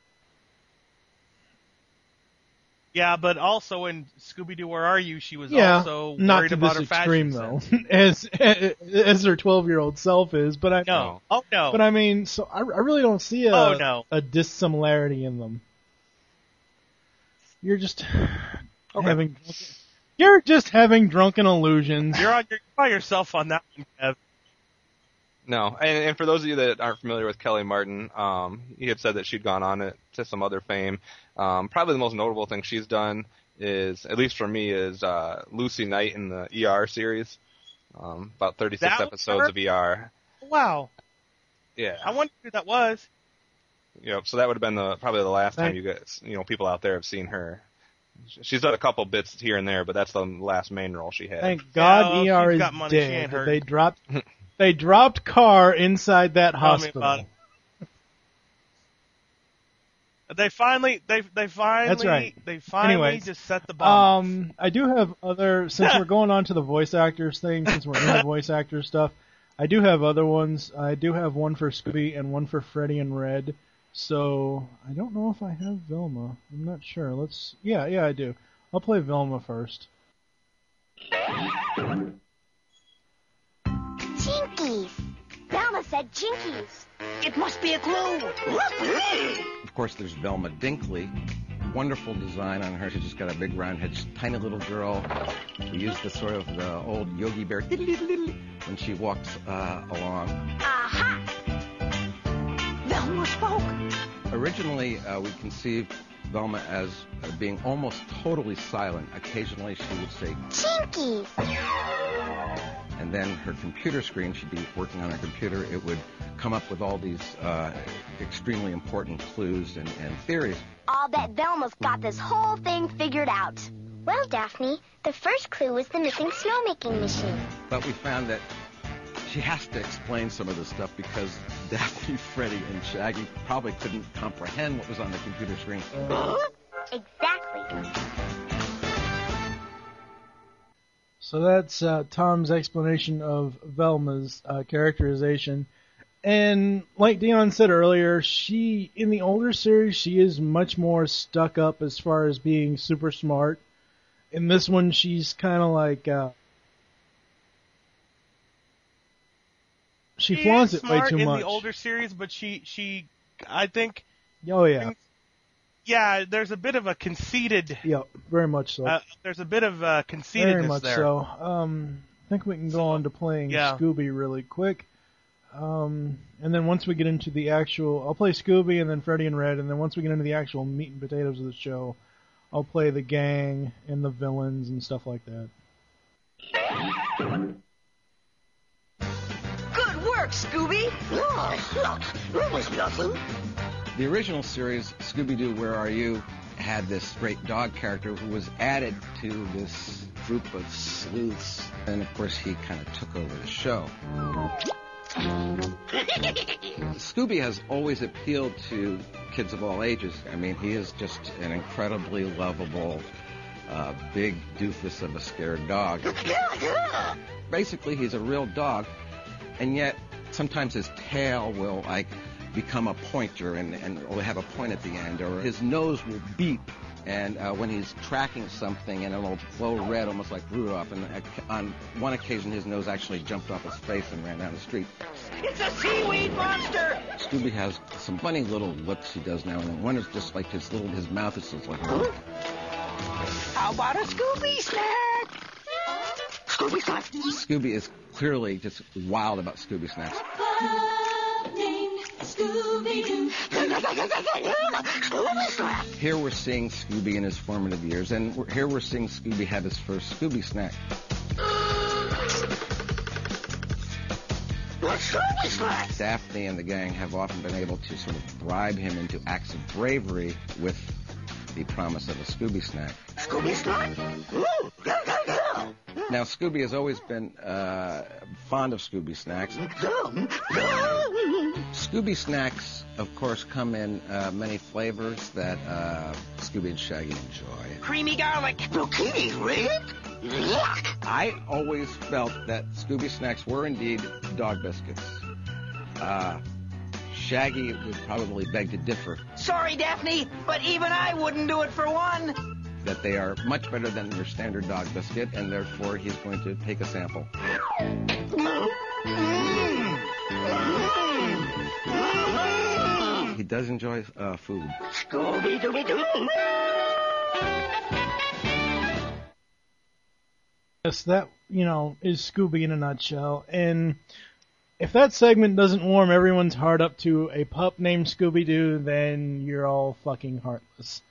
Yeah, but also in Scooby-Doo, Where Are You? She was Yeah, also not worried to about this her extreme fashion though, sense. as as her twelve-year-old self is. But I No. Oh, no. But I mean, so I, I really don't see a Oh, no. a dissimilarity in them. You're just having you're just having drunken illusions. You're on your, you're by yourself on that one, Kev. No, and, and for those of you that aren't familiar with Kelly Martin, um, he had said that she'd gone on it to some other fame. Um, probably the most notable thing she's done is, at least for me, is uh, Lucy Knight in the E R series. Um, about thirty-six That was episodes her? of E R. Wow. Yeah. I wonder who that was. you know, so that would have been the probably the last Thank- time you guys, you know, people out there have seen her. She's done a couple bits here and there, but that's the last main role she had. Thank God Yeah, E R she's is got money, she dead. ain't hurt. They dropped they dropped Carr inside that Tell me hospital. about it. They finally, they they finally, That's right. they finally Anyways, just set the bomb. Um, I do have other, since we're going on to the voice actors thing, since we're in the voice actor stuff, I do have other ones. I do have one for Scooby and one for Freddy and Red. So, I don't know if I have Velma. I'm not sure. Let's, yeah, yeah, I do. I'll play Velma first. Jinkies. Velma said Jinkies. It must be a clue. Of course, there's Velma Dinkley. Wonderful design on her. She's just got a big round head. She's a tiny little girl. We used the sort of the old Yogi Bear when she walks uh, along. Aha! Velma spoke. Originally, uh, we conceived Velma as uh, being almost totally silent. Occasionally, she would say, Jinkies. and then her computer screen, she'd be working on her computer, it would come up with all these uh, extremely important clues and, and theories. I'll bet Velma's got this whole thing figured out. Well, Daphne, the first clue was the missing snowmaking machine. But we found that she has to explain some of this stuff because Daphne, Freddy, and Shaggy probably couldn't comprehend what was on the computer screen. Exactly. So that's uh, Tom's explanation of Velma's uh, characterization. And like Dion said earlier, she, in the older series, she is much more stuck up as far as being super smart. In this one, she's kind of like, uh, she She flaunts is it way smart too in much. the older series, but she, she, I think, Oh yeah, yeah, there's a bit of a conceited, yeah, very much so. uh, there's a bit of uh, Very conceitedness much there. so. Um, I think we can go on to playing yeah. Scooby really quick. Um, and then once we get into the actual, I'll play Scooby and then Freddy and Red, and then once we get into the actual meat and potatoes of the show, I'll play the gang and the villains and stuff like that. Good work, Scooby. That was nothing. The original series, Scooby-Doo, Where Are You?, had this great dog character who was added to this group of sleuths. And, of course, he kind of took over the show. Scooby has always appealed to kids of all ages. I mean, he is just an incredibly lovable, uh, big doofus of a scared dog. Basically, he's a real dog, and yet sometimes his tail will, like, become a pointer and, and will have a point at the end, or his nose will beep. And uh, when he's tracking something, and it'll glow red, almost like Rudolph. And on one occasion, his nose actually jumped off his face and ran down the street. It's a seaweed monster. Scooby has some funny little looks he does now and then. One is just like his little, his mouth is just like. How about a Scooby snack? Scooby snack. Scooby is clearly just wild about Scooby snacks. Scooby-Doo. Scooby snack. Here we're seeing Scooby in his formative years, and we're, here we're seeing Scooby have his first Scooby snack. What's Scooby snack? Daphne and the gang have often been able to sort of bribe him into acts of bravery with the promise of a Scooby snack. Scooby snack? Ooh, go, go, go. Now, Scooby has always been uh, fond of Scooby snacks. Scooby snacks, of course, come in uh, many flavors that uh, Scooby and Shaggy enjoy. Creamy garlic. Zucchini red? Yuck. I always felt that Scooby snacks were indeed dog biscuits. Uh, Shaggy would probably beg to differ, Sorry, Daphne, but even I wouldn't do it for one. that they are much better than your standard dog biscuit, and therefore he's going to take a sample. He does enjoy uh, food. Scooby-Dooby-Doo. Yes, that, you know, is Scooby in a nutshell. And if that segment doesn't warm everyone's heart up to a pup named Scooby-Doo, then you're all fucking heartless.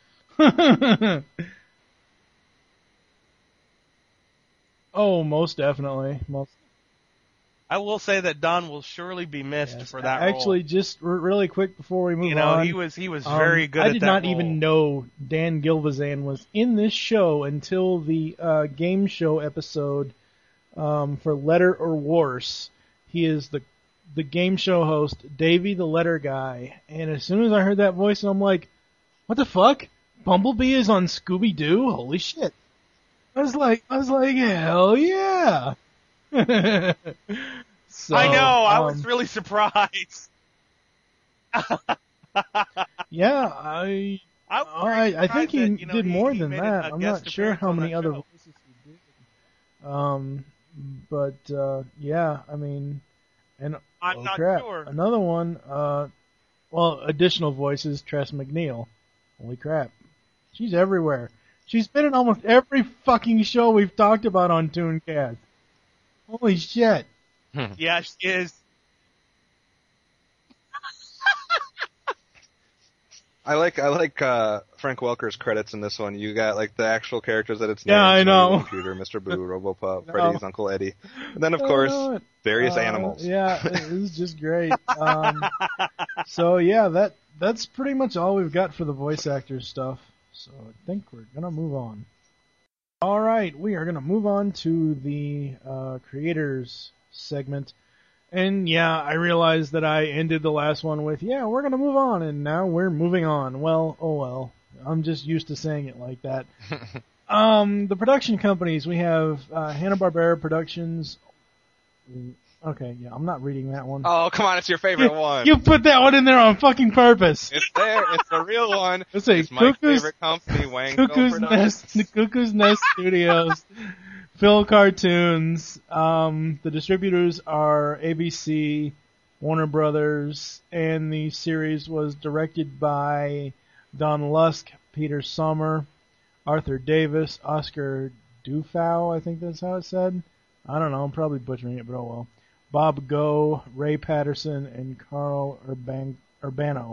Oh, most definitely. Most. I will say that Don will surely be missed Yes, for that Actually, role. just r- really quick before we move You know, on. he was he was um, very good I at did that not role. even know Dan Gilvezan was in this show until the uh, game show episode um, for Letter or Worse. He is the the game show host, Davey the Letter Guy. And as soon as I heard that voice, I'm like, what the fuck? Bumblebee is on Scooby-Doo? Holy shit. I was like, I was like, hell yeah. So, I know. I um, was really surprised. Yeah, I I, was I, I think he that, you know, did he- more he than made a- that. a I'm guest not sure appearance how on many that other show. voices he did. Um, but uh, yeah, I mean, and I'm oh not crap, sure. another one. Uh, well, additional voices, Tress McNeil. Holy crap, she's everywhere. She's been in almost every fucking show we've talked about on Tooncast. Holy shit. Yeah, she is. I like I like uh, Frank Welker's credits in this one. You got like the actual characters that it's Yeah, named, I know. Snowy Computer, Mister Boo, RoboPup, No. Freddy's Uncle Eddie, and then of I course know it. various Uh, animals. Yeah, it was just great. Um, so yeah, that that's pretty much all we've got for the voice actor stuff. So I think we're gonna move on. All right, we are gonna move on to the uh, creators segment. And yeah, I realized that I ended the last one with, yeah, we're gonna move on, and now we're moving on. Well, oh well. I'm just used to saying it like that. um, the production companies, we have uh, Hanna-Barbera Productions. Okay, yeah, I'm not reading that one. Oh come on, it's your favorite you, one. you put that one in there on fucking purpose. It's there. It's the real one. Let's say It's my Cuckoo's, favorite company, Wang Film Cuckoo's Productions. Nest, the Cuckoo's Nest Studios, Phil Cartoons. Um, the distributors are A B C, Warner Brothers, and the series was directed by Don Lusk, Peter Sommer, Arthur Davis, Oscar Dufow, I think that's how it's said. I don't know, I'm probably butchering it, but oh well. Bob Go, Ray Patterson, and Carl Urban- Urbano.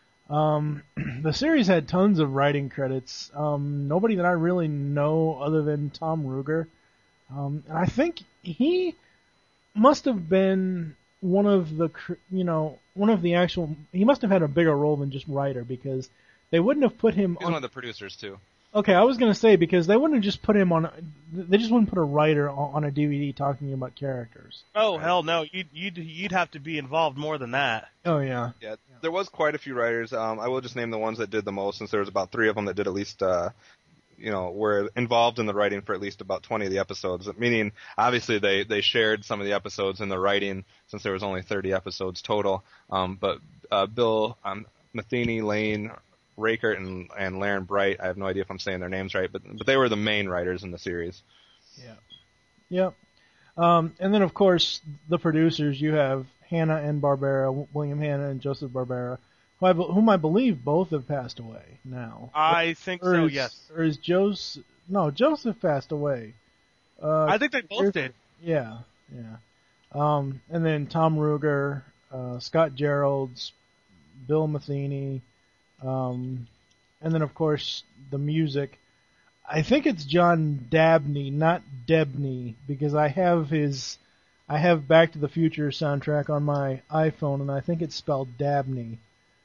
Um, the series had tons of writing credits. Um, nobody that I really know other than Tom Ruger. Um, and I think he must have been one of the, cr- you know, one of the actual, he must have had a bigger role than just writer, because they wouldn't have put him He's on. one of the producers too. Okay, I was going to say, because they wouldn't have just put him on, they just wouldn't put a writer on on a D V D talking about characters. Oh hell no! You'd you'd you'd have to be involved more than that. Oh yeah. Yeah, there was quite a few writers. Um, I will just name the ones that did the most, since there was about three of them that did at least, uh, you know, were involved in the writing for at least about twenty of the episodes. Meaning, obviously, they they shared some of the episodes in the writing, since there was only thirty episodes total. Um, but uh, Bill um, Matheny, Lane, Rakert, and and Laren Bright. I have no idea if I'm saying their names right, but but they were the main writers in the series. Yeah. Yep. Um, and then, of course, the producers, you have Hanna and Barbera, William Hanna and Joseph Barbera, who I, be- whom I believe both have passed away now. I think or so. is, Yes. Or is Joseph... No, Joseph passed away. Uh, I think they both did. Yeah, yeah. Um, and then Tom Ruger, uh, Scott Geralds, Bill Matheny, um, and then, of course, the music. I think it's John Dabney, not Debney, because I have his, I have Back to the Future soundtrack on my iPhone, and I think it's spelled Dabney.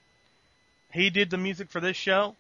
He did the music for this show.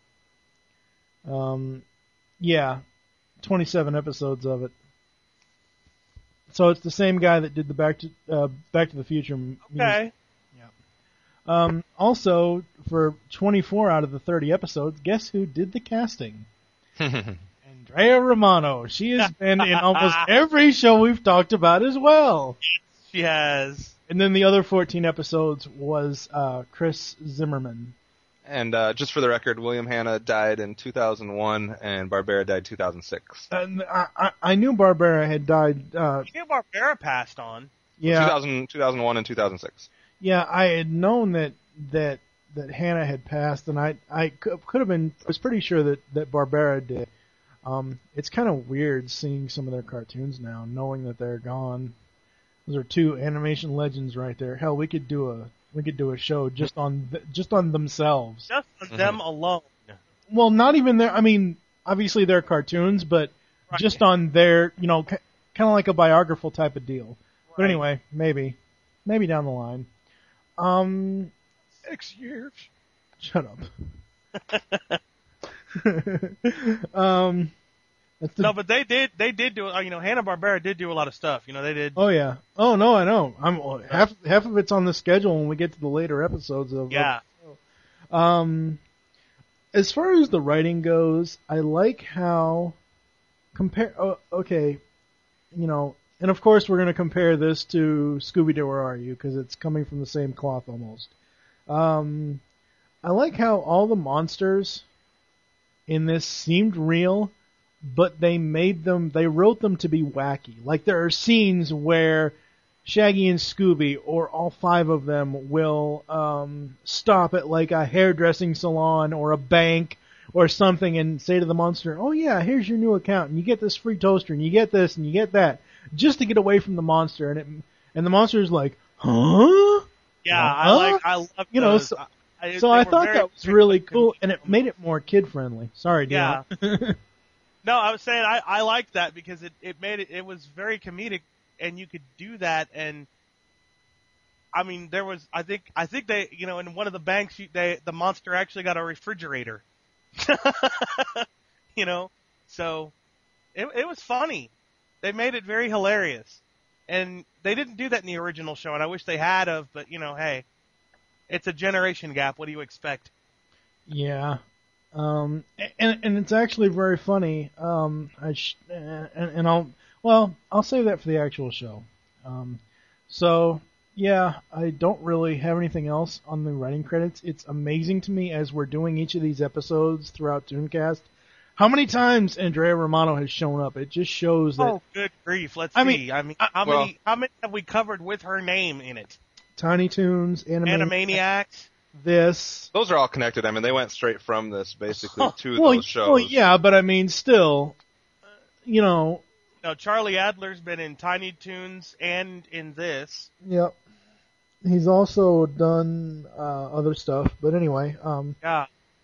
Um, yeah, twenty-seven episodes of it. So it's the same guy that did the Back to uh, Back to the Future m- music. Okay. Um, also, for twenty-four out of the thirty episodes, guess who did the casting? Andrea Romano. She has been in almost every show we've talked about as well. She has. And then the other fourteen episodes was uh, Chris Zimmerman. And uh, just for the record, William Hanna died in two thousand one, and Barbera died two thousand six. And I, I, I knew Barbera had died. Uh, You knew Barbera passed on. yeah, two thousand, two thousand one and two thousand six. yeah. I had known that that that Hannah had passed, and I I could, could have been was pretty sure that that Barbera did. Um, it's kind of weird seeing some of their cartoons now, knowing that they're gone. Those are two animation legends right there. Hell, we could do a we could do a show just on th- just on themselves. Just on them alone. Well, not even their. I mean, obviously they're cartoons, but Right. just on their, you know, kind of like a biographical type of deal. Right. But anyway, maybe. Maybe down the line. Um, Six years. Shut up. um, that's the, No, but they did. They did do. uh, You know, Hanna-Barbera did do a lot of stuff. You know, they did. Oh yeah. Oh no, I know. I'm half half of it's on the schedule when we get to the later episodes of. Yeah. Of, um, as far as the writing goes, I like how compare. Oh, okay, you know, and of course we're going to compare this to Scooby-Doo Where Are You because it's coming from the same cloth almost. Um, I like how all the monsters in this seemed real, but they made them, they wrote them to be wacky. Like there are scenes where Shaggy and Scooby, or all five of them, will um, stop at like a hairdressing salon or a bank or something and say to the monster, oh yeah, here's your new account, and you get this free toaster, and you get this, and you get that, just to get away from the monster. And it, and the monster's like, huh? Yeah, Huh? I like. I love. You know, those. so, I, so they I were thought very that was quick, really like, cool, and it made it more kid-friendly. Sorry, Yeah. Dion. No, I was saying I, I liked that because it, it made it, it was very comedic, and you could do that. And I mean, there was, I think, I think they, you know, in one of the banks, you- they, the monster actually got a refrigerator. You know, so it, it was funny. They made it very hilarious, and they didn't do that in the original show, and I wish they had of. But you know, hey, it's a generation gap. What do you expect? Yeah. Um, and and it's actually very funny. Um, I sh- and, and I'll well I'll save that for the actual show. Um, so yeah, I don't really have anything else on the writing credits. It's amazing to me as we're doing each of these episodes throughout Tooncast, how many times Andrea Romano has shown up. It just shows that Oh, good grief! Let's I see. mean, I mean, I- how well- many how many have we covered with her name in it? Tiny Toons, Anime, Animaniacs. this. Those are all connected. I mean, they went straight from this basically to well, those shows. well, yeah, but I mean, still, uh, you know, No, Charlie Adler's been in Tiny Toons and in this. yep. He's also done uh, other stuff, but anyway, um, Yeah.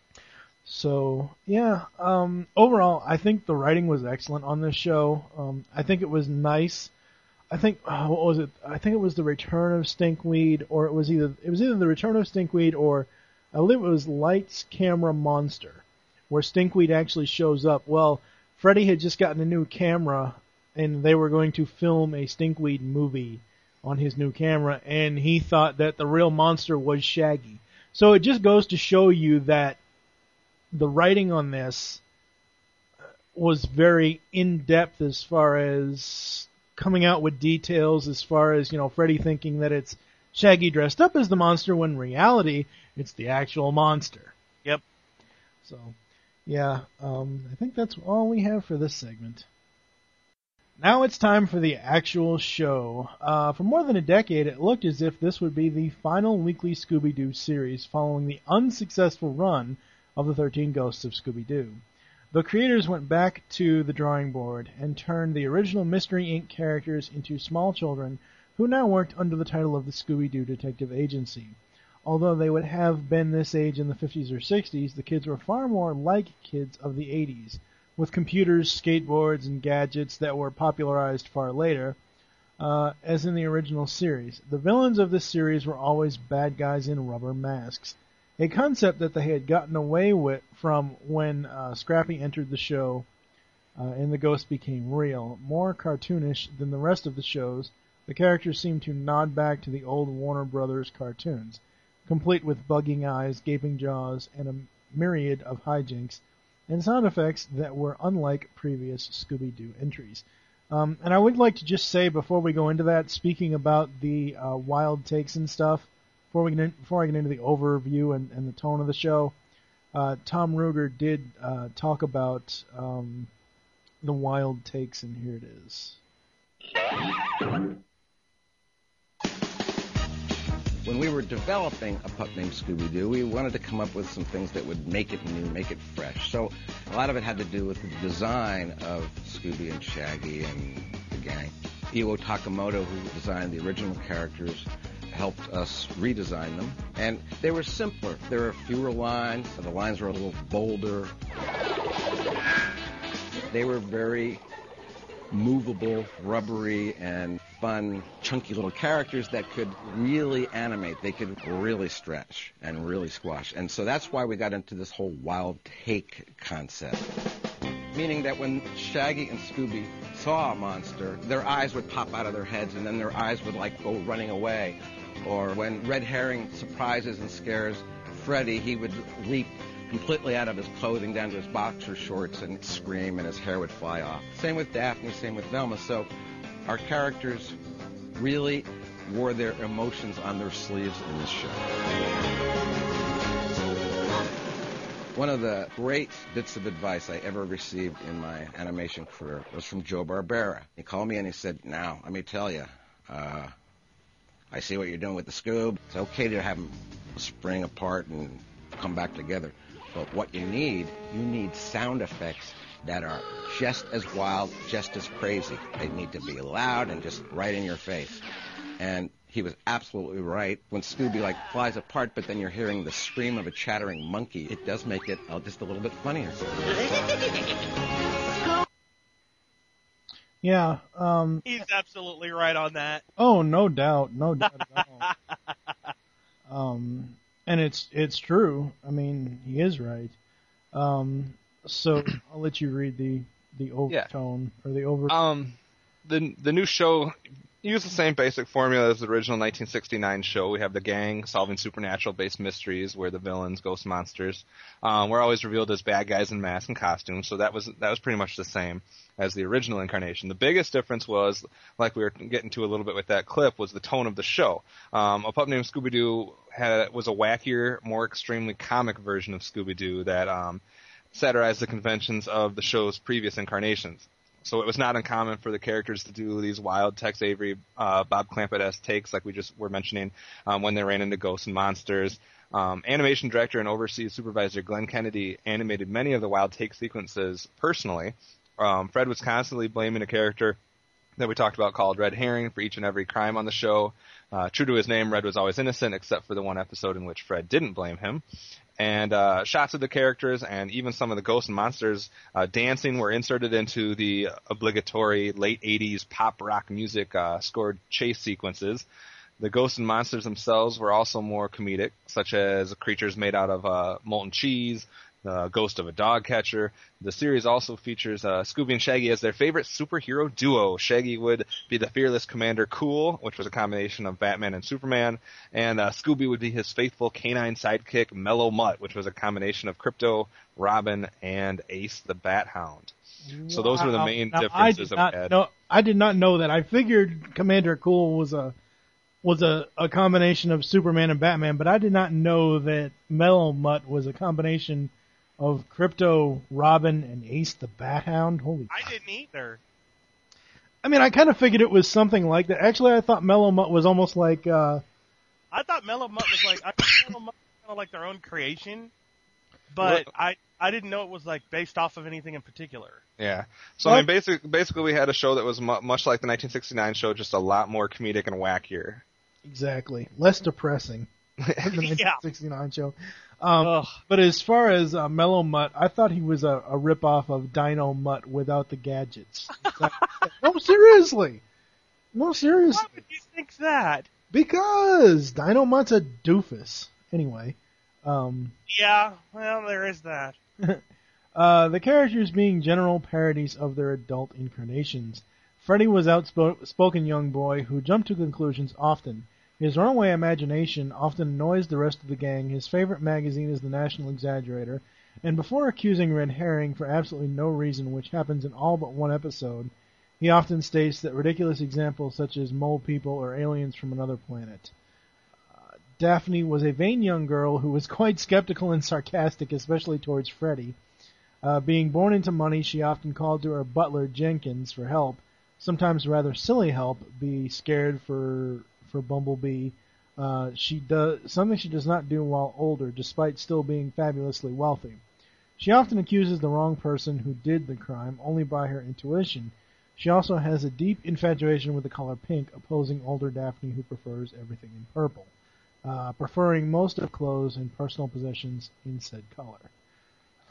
so yeah. Um, overall, I think the writing was excellent on this show. Um, I think it was nice. I think uh, what was it? I think it was the Return of Stinkweed, or it was either it was either the Return of Stinkweed or I believe it was Lights, Camera, Monster, where Stinkweed actually shows up. Well, Freddy had just gotten a new camera, and they were going to film a Stinkweed movie on his new camera, and he thought that the real monster was Shaggy. So it just goes to show you that the writing on this was very in-depth as far as coming out with details, as far as, you know, Freddy thinking that it's Shaggy dressed up as the monster when in reality it's the actual monster. Yep. So, yeah, um, I think that's all we have for this segment. Now it's time for the actual show. Uh, for more than a decade, it looked as if this would be the final weekly Scooby-Doo series following the unsuccessful run of the thirteen Ghosts of Scooby-Doo. The creators went back to the drawing board and turned the original Mystery Incorporated characters into small children who now worked under the title of the Scooby-Doo Detective Agency. Although they would have been this age in the fifties or sixties, the kids were far more like kids of the eighties, with computers, skateboards, and gadgets that were popularized far later, uh, as in the original series. The villains of this series were always bad guys in rubber masks, a concept that they had gotten away with from when uh, Scrappy entered the show uh, and the ghost became real. More cartoonish than the rest of the shows, the characters seemed to nod back to the old Warner Brothers cartoons, complete with bugging eyes, gaping jaws, and a myriad of hijinks and sound effects that were unlike previous Scooby-Doo entries. Um, and I would like to just say before we go into that, speaking about the uh, wild takes and stuff, before we get in, before I get into the overview and, and the tone of the show, uh, Tom Ruger did uh, talk about um, the wild takes, and here it is. When we were developing A Pup Named Scooby-Doo, we wanted to come up with some things that would make it new, make it fresh. So a lot of it had to do with the design of Scooby and Shaggy and the gang. Iwo Takamoto, who designed the original characters, helped us redesign them. And they were simpler. There were fewer lines. The lines were a little bolder. They were very movable, rubbery, and fun, chunky little characters that could really animate. They could really stretch and really squash. And so that's why we got into this whole wild take concept. Meaning that when Shaggy and Scooby saw a monster, their eyes would pop out of their heads and then their eyes would like go running away. Or when Red Herring surprises and scares Freddy, he would leap completely out of his clothing down to his boxer shorts and scream and his hair would fly off. Same with Daphne, same with Velma. So our characters really wore their emotions on their sleeves in this show. One of the great bits of advice I ever received in my animation career was from Joe Barbera. He called me and he said, now, let me tell you, uh, I see what you're doing with the Scoob. It's okay to have them spring apart and come back together. But what you need, you need sound effects that are just as wild, just as crazy. They need to be loud and just right in your face. And he was absolutely right. When Scooby like flies apart, but then you're hearing the scream of a chattering monkey, it does make it uh, just a little bit funnier. Yeah. Um, He's absolutely right on that. oh, no doubt. No doubt at all. um, and it's it's true. I mean, he is right. Um, so I'll let you read the, the overtone or the over. Um, the the new show use the same basic formula as the original nineteen sixty-nine show. We have the gang solving supernatural-based mysteries where the villains, ghost monsters, um, were always revealed as bad guys in masks and costumes. So that was that was pretty much the same as the original incarnation. The biggest difference was, like we were getting to a little bit with that clip, was the tone of the show. Um, a pup named Scooby-Doo had was a wackier, more extremely comic version of Scooby-Doo that um, satirized the conventions of the show's previous incarnations. So it was not uncommon for the characters to do these wild Tex Avery, uh, Bob Clampett-esque takes like we just were mentioning um, when they ran into ghosts and monsters. Um, animation director and overseas supervisor Glenn Kennedy animated many of the wild take sequences personally. Um, Fred was constantly blaming a character that we talked about called Red Herring for each and every crime on the show. Uh, true to his name, Red was always innocent except for the one episode in which Fred didn't blame him. And uh, shots of the characters and even some of the ghosts and monsters uh, dancing were inserted into the obligatory late eighties pop rock music uh, scored chase sequences. The ghosts and monsters themselves were also more comedic, such as creatures made out of uh, molten cheese, the ghost of a dog catcher. The series also features uh, Scooby and Shaggy as their favorite superhero duo. Shaggy would be the fearless Commander Cool, which was a combination of Batman and Superman, and uh, Scooby would be his faithful canine sidekick Mellow Mutt, which was a combination of Crypto, Robin, and Ace the Bat Hound. So those were the main now, differences I did that we not had. know, I did not know that. I figured Commander Cool was a was a, a combination of Superman and Batman, but I did not know that Mellow Mutt was a combination of Crypto, Robin, and Ace the Bat Hound. Holy! I didn't either. I mean, I kind of figured it was something like that. Actually, I thought Mellow Mutt was almost like. Uh, I thought Mellow Mutt was like I thought Mellow Mutt was kind of like their own creation, but Well- I I didn't know it was like based off of anything in particular. Yeah. So, I mean, basic, basically we had a show that was mu- much like the nineteen sixty-nine show, just a lot more comedic and wackier. Exactly. Less depressing than the Yeah. nineteen sixty-nine show. Um, but as far as uh, Mellow Mutt, I thought he was a, a ripoff of Dino Mutt without the gadgets. No, seriously. No, seriously. Why would you think that? Because Dino Mutt's a doofus. Anyway. Um, Yeah, well, there is that. uh, the characters being general parodies of their adult incarnations. Freddy was outspoken young boy who jumped to conclusions often. His runaway imagination often annoys the rest of the gang. His favorite magazine is the National Exaggerator. And before accusing Red Herring for absolutely no reason, which happens in all but one episode, he often states that ridiculous examples such as mole people or aliens from another planet. Uh, Daphne was a vain young girl who was quite skeptical and sarcastic, especially towards Freddy. Uh, being born into money, she often called to her butler, Jenkins, for help, sometimes rather silly help, be scared for for Bumblebee. Uh, she does something she does not do while older, despite still being fabulously wealthy. She often accuses the wrong person who did the crime only by her intuition. She also has a deep infatuation with the color pink, opposing older Daphne who prefers everything in purple, uh, preferring most of clothes and personal possessions in said color.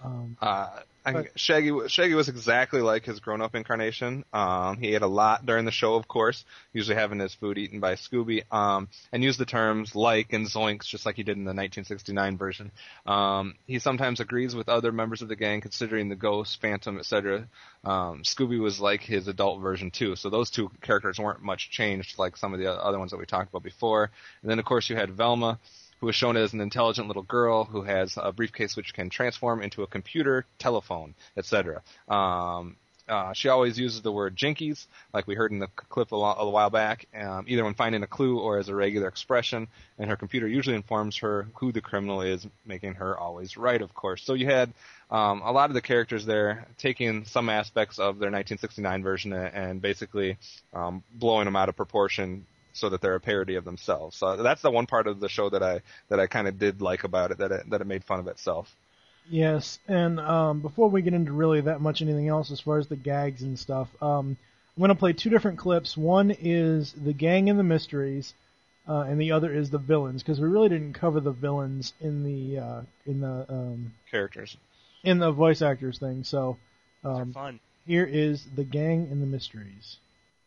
Um, Uh, I, But- Shaggy Shaggy was exactly like his grown-up incarnation. Um, he ate a lot during the show, of course, usually having his food eaten by Scooby, um, and used the terms like and zoinks just like he did in the nineteen sixty-nine version. Um, he sometimes agrees with other members of the gang, considering the Ghost, Phantom, et cetera. Um, Scooby was like his adult version too, so those two characters weren't much changed like some of the other ones that we talked about before. And then, of course, you had Velma, who is shown as an intelligent little girl who has a briefcase which can transform into a computer, telephone, et cetera. Um, uh, she always uses the word jinkies, like we heard in the clip a, lo- a while back, um, either when finding a clue or as a regular expression, and her computer usually informs her who the criminal is, making her always right, of course. So you had um, a lot of the characters there taking some aspects of their nineteen sixty-nine version and, and basically um, blowing them out of proportion so that they're a parody of themselves. So that's the one part of the show that I that I kind of did like about it, that it that it made fun of itself. Yes, and um, before we get into really that much anything else as far as the gags and stuff, um, I'm going to play two different clips. One is the gang and the mysteries, uh, and the other is the villains, because we really didn't cover the villains in the uh, in the um, Characters. in the voice actors thing. So Those are um, fun. here is the gang and the mysteries.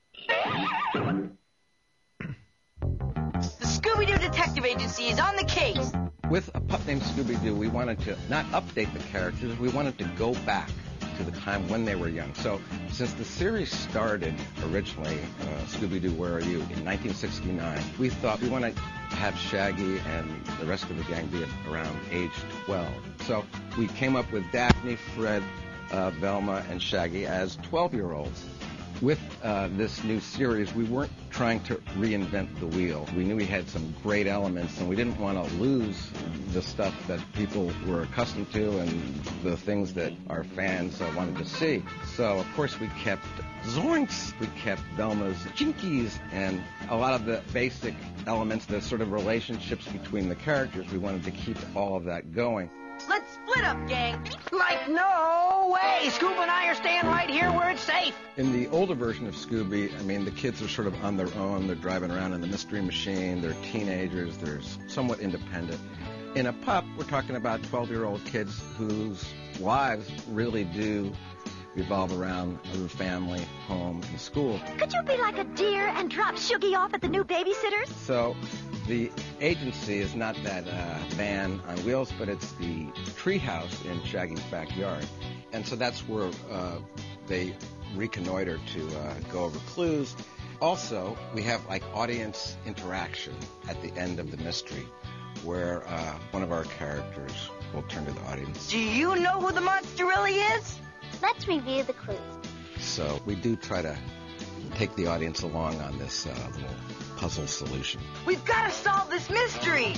The Scooby-Doo Detective Agency is on the case. With A Pup Named Scooby-Doo, we wanted to not update the characters, we wanted to go back to the time when they were young. So since the series started originally, uh, Scooby-Doo, Where Are You, in nineteen sixty-nine, we thought we want to have Shaggy and the rest of the gang be around age twelve. So we came up with Daphne, Fred, uh, Velma, and Shaggy as twelve-year-olds. With uh, this new series, we weren't trying to reinvent the wheel. We knew we had some great elements, and we didn't want to lose the stuff that people were accustomed to and the things that our fans uh, wanted to see. So, of course, we kept Zoinks, we kept Velma's Jinkies, and a lot of the basic elements, the sort of relationships between the characters. We wanted to keep all of that going. Let's split up, gang. Like, no way! Scoob and I are staying right here where it's safe. In the older version of Scooby, I mean, the kids are sort of on their own. They're driving around in the Mystery Machine. They're teenagers. They're somewhat independent. In A Pup, we're talking about twelve-year-old kids whose lives really do revolve around their family, home, and school. Could you be like a deer and drop Shuggy off at the new babysitters? So the agency is not that uh, van on wheels, but it's the treehouse in Shaggy's backyard. And so that's where uh, they reconnoiter to uh, go over clues. Also, we have like audience interaction at the end of the mystery, where uh, one of our characters will turn to the audience. Do you know who the monster really is? Let's review the clues. So we do try to take the audience along on this uh, little puzzle solution. We've got to solve this mystery.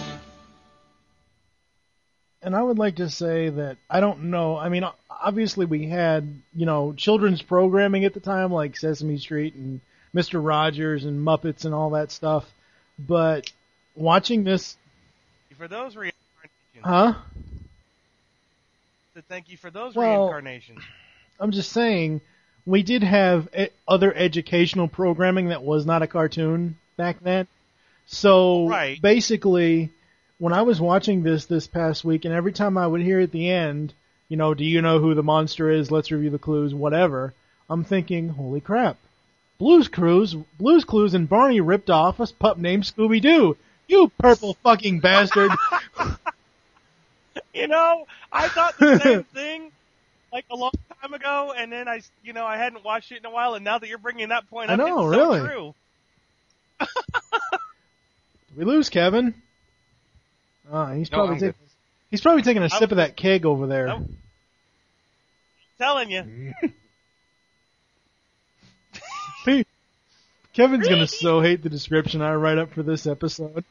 And I would like to say that I don't know. I mean, obviously we had, you know, children's programming at the time, like Sesame Street and Mister Rogers and Muppets and all that stuff. But watching this, For those reincarnations. huh? To thank you for those Well- reincarnations. I'm just saying, we did have e- other educational programming that was not a cartoon back then. So Right. basically, when I was watching this this past week, and every time I would hear at the end, you know, do you know who the monster is? Let's review the clues, whatever. I'm thinking, holy crap. Blue's Clues, Blue's Clues and Barney ripped off a pup named Scooby-Doo. You purple fucking bastard. You know, I thought the same thing like a long time ago, and then I, you know, I hadn't watched it in a while, and now that you're bringing that point I up, know, it's really. so true. Did we lose Kevin? Ah, he's No, probably I'm taking, good. he's probably taking a I sip of was- that keg over there. Nope. Telling you. Hey, Kevin's gonna so hate the description I write up for this episode.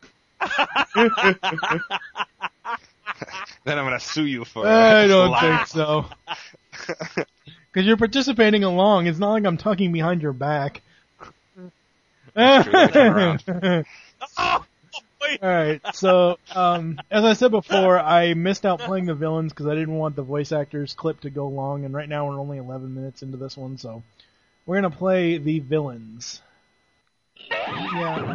Then I'm gonna sue you for I it. don't Lie. think so. Because you're participating along. It's not like I'm talking behind your back. That's true, they come around. Oh, wait. Alright, so, um, as I said before, I missed out playing the villains because I didn't want the voice actors clip to go long, and right now we're only eleven minutes into this one, so we're gonna play the villains. Yeah.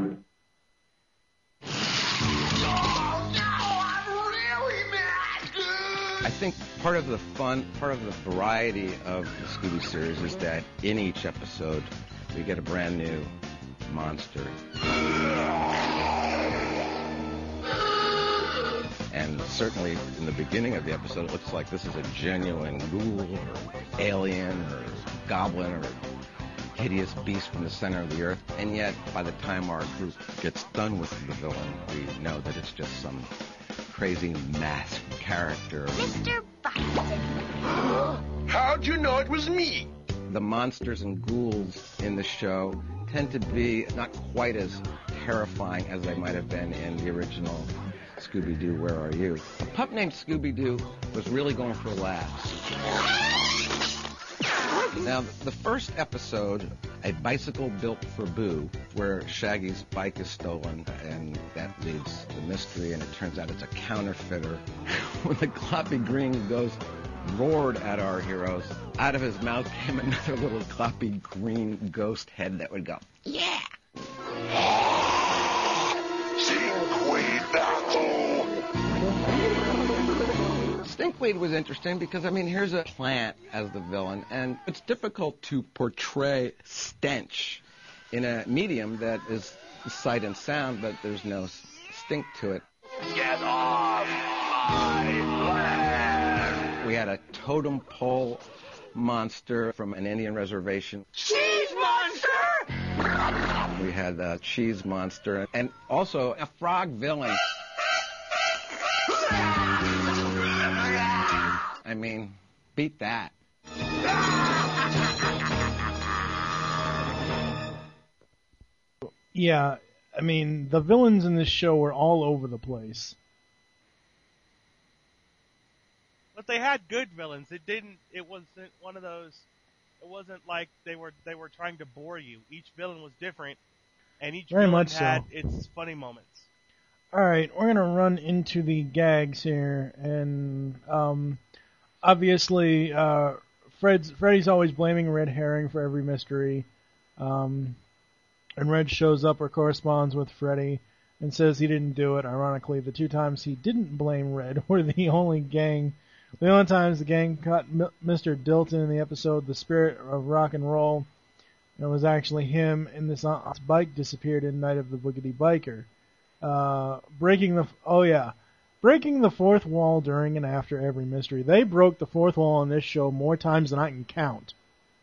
Oh, no, I'm really mad. I think part of the fun, part of the variety of the Scooby series is that in each episode we get a brand new monster. And certainly in the beginning of the episode, it looks like this is a genuine ghoul or alien or goblin or hideous beast from the center of the earth. And yet, by the time our group gets done with the villain, we know that it's just some crazy masked character. Mister Buxton. How'd you know it was me? The monsters and ghouls in the show tend to be not quite as terrifying as they might have been in the original Scooby-Doo, Where Are You? A pup named Scooby-Doo was really going for laughs. Now, the first episode, A Bicycle Built for Boo, where Shaggy's bike is stolen, and that leaves the mystery, and it turns out it's a counterfeiter. When the Gloppy Green Ghost roared at our heroes, out of his mouth came another little Gloppy Green Ghost head that would go, yeah! Stinkweed was interesting because, I mean, here's a plant as the villain, and it's difficult to portray stench in a medium that is sight and sound, but there's no stink to it. Get off my land! We had a totem pole monster from an Indian reservation. Cheese monster! We had a cheese monster, and also a frog villain. I mean, beat that. Yeah, I mean, the villains in this show were all over the place. But they had good villains. It didn't. It wasn't one of those. It wasn't like they were they were trying to bore you. Each villain was different, and each Very villain much had so. its funny moments. All right, we're gonna run into the gags here, and um, obviously, uh, Fred's Freddy's always blaming Red Herring for every mystery, um, and Red shows up or corresponds with Freddy and says he didn't do it. Ironically, the two times he didn't blame Red were the only gang, the only times the gang caught M- Mister Dilton in the episode "The Spirit of Rock and Roll." It was actually him, and this uh, bike disappeared in Night of the Boogity Biker. Uh, breaking the oh yeah, breaking the fourth wall during and after every mystery. They broke the fourth wall on this show more times than I can count.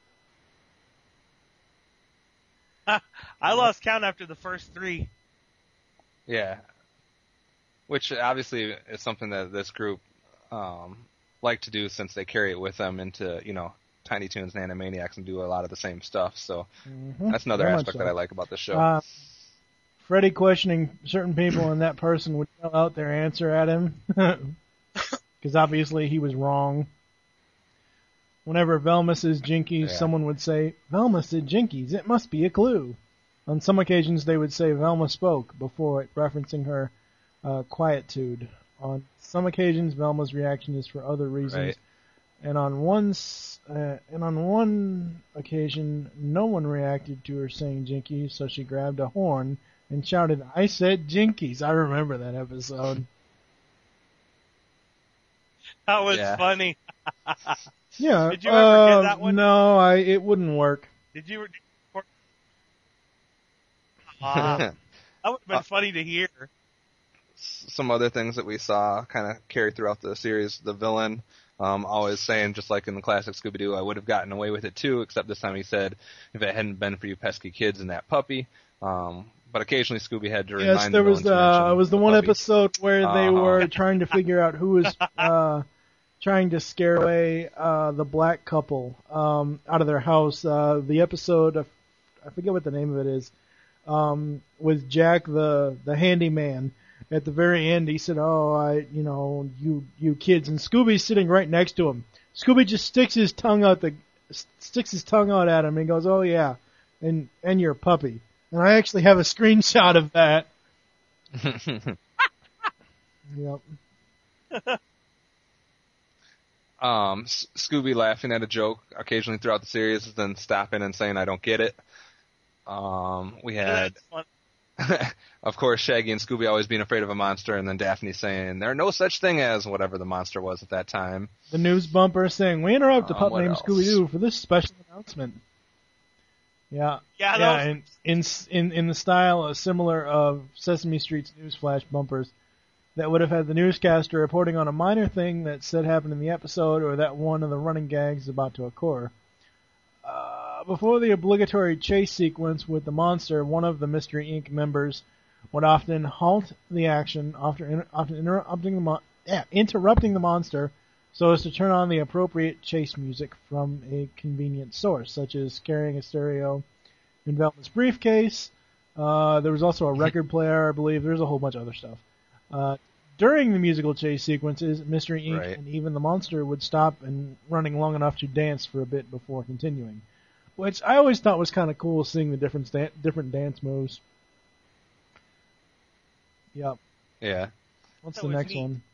I lost count after the first three. Yeah. Which obviously is something that this group um, like to do since they carry it with them into, you know, Tiny Toons and Animaniacs and do a lot of the same stuff. So Mm-hmm. that's another Very much aspect so. that I like about this show. Uh, Freddy questioning certain people, and that person would yell out their answer at him, because obviously he was wrong. Whenever Velma says Jinkies, Yeah. someone would say, Velma said Jinkies, it must be a clue. On some occasions they would say Velma spoke before it, referencing her uh, quietude. On some occasions Velma's reaction is for other reasons. Right. And on one s- uh, and on one occasion, no one reacted to her saying Jinkies, so she grabbed a horn and shouted, I said Jinkies. I remember that episode. That was Yeah. funny. Yeah. Did you ever uh, get that one? No, I it wouldn't work. Did you? Did you Ah, that would have been Uh, funny to hear. Some other things that we saw kind of carry throughout the series. The villain um, always saying, just like in the classic Scooby-Doo, I would have gotten away with it too, except this time he said, if it hadn't been for you pesky kids and that puppy. Um, but occasionally Scooby had to remind Yes, there the was villain to uh, mention it was the the one puppy. episode where they Uh-huh. were trying to figure out who was uh, trying to scare away uh, the black couple um, out of their house. Uh, the episode, of, I forget what the name of it is, um, with Jack the the handyman. At the very end, he said, "Oh, I, you know, you you kids," and Scooby's sitting right next to him. Scooby just sticks his tongue out the sticks his tongue out at him and goes, "Oh yeah, and and your puppy." And I actually have a screenshot of that. Yep. um, S- Scooby laughing at a joke occasionally throughout the series, then stopping and saying, I don't get it. Um, we had That's fun. of course, Shaggy and Scooby always being afraid of a monster, and then Daphne saying, there are no such thing as whatever the monster was at that time. The news bumper saying, we interrupt a Um, pup what named else? Scooby-Doo for this special announcement. Yeah, Yeah, that yeah, was- in, in in in the style uh, similar of Sesame Street's newsflash bumpers that would have had the newscaster reporting on a minor thing that said happened in the episode or that one of the running gags is about to occur. Uh, before the obligatory chase sequence with the monster, one of the Mystery Incorporated members would often halt the action, often, often interrupting the mon- yeah, interrupting the monster so as to turn on the appropriate chase music from a convenient source, such as carrying a stereo in Velma's briefcase. Uh, there was also a record player, I believe. There's a whole bunch of other stuff. Uh, during the musical chase sequences, Mystery Incorporated Right. and even the monster would stop and running long enough to dance for a bit before continuing, which I always thought was kind of cool, seeing the different sta- different dance moves. Yep. Yeah. What's That the was next neat. one?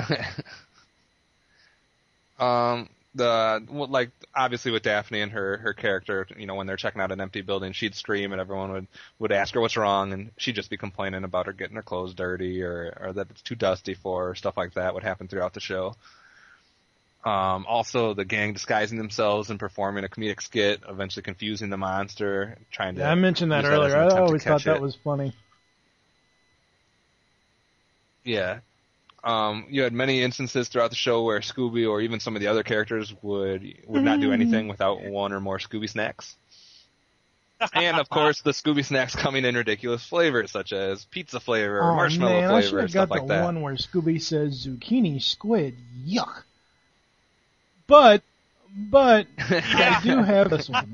um, the well, like obviously with Daphne and her her character, you know, when they're checking out an empty building, she'd scream and everyone would would ask her what's wrong, and she'd just be complaining about her getting her clothes dirty or or that it's too dusty for her, stuff like that would happen throughout the show. Um, also the gang disguising themselves and performing a comedic skit, eventually confusing the monster, trying to. Yeah, I mentioned that use that as earlier. an I attempt to always thought catch that it. was funny. Yeah. Um, you had many instances throughout the show where Scooby or even some of the other characters would would not do anything without one or more Scooby snacks. And of course, the Scooby snacks coming in ridiculous flavors such as pizza flavor, Oh marshmallow man, I should flavor, have stuff got like the that. one where Scooby says zucchini squid. Yuck. But, but I do have this one.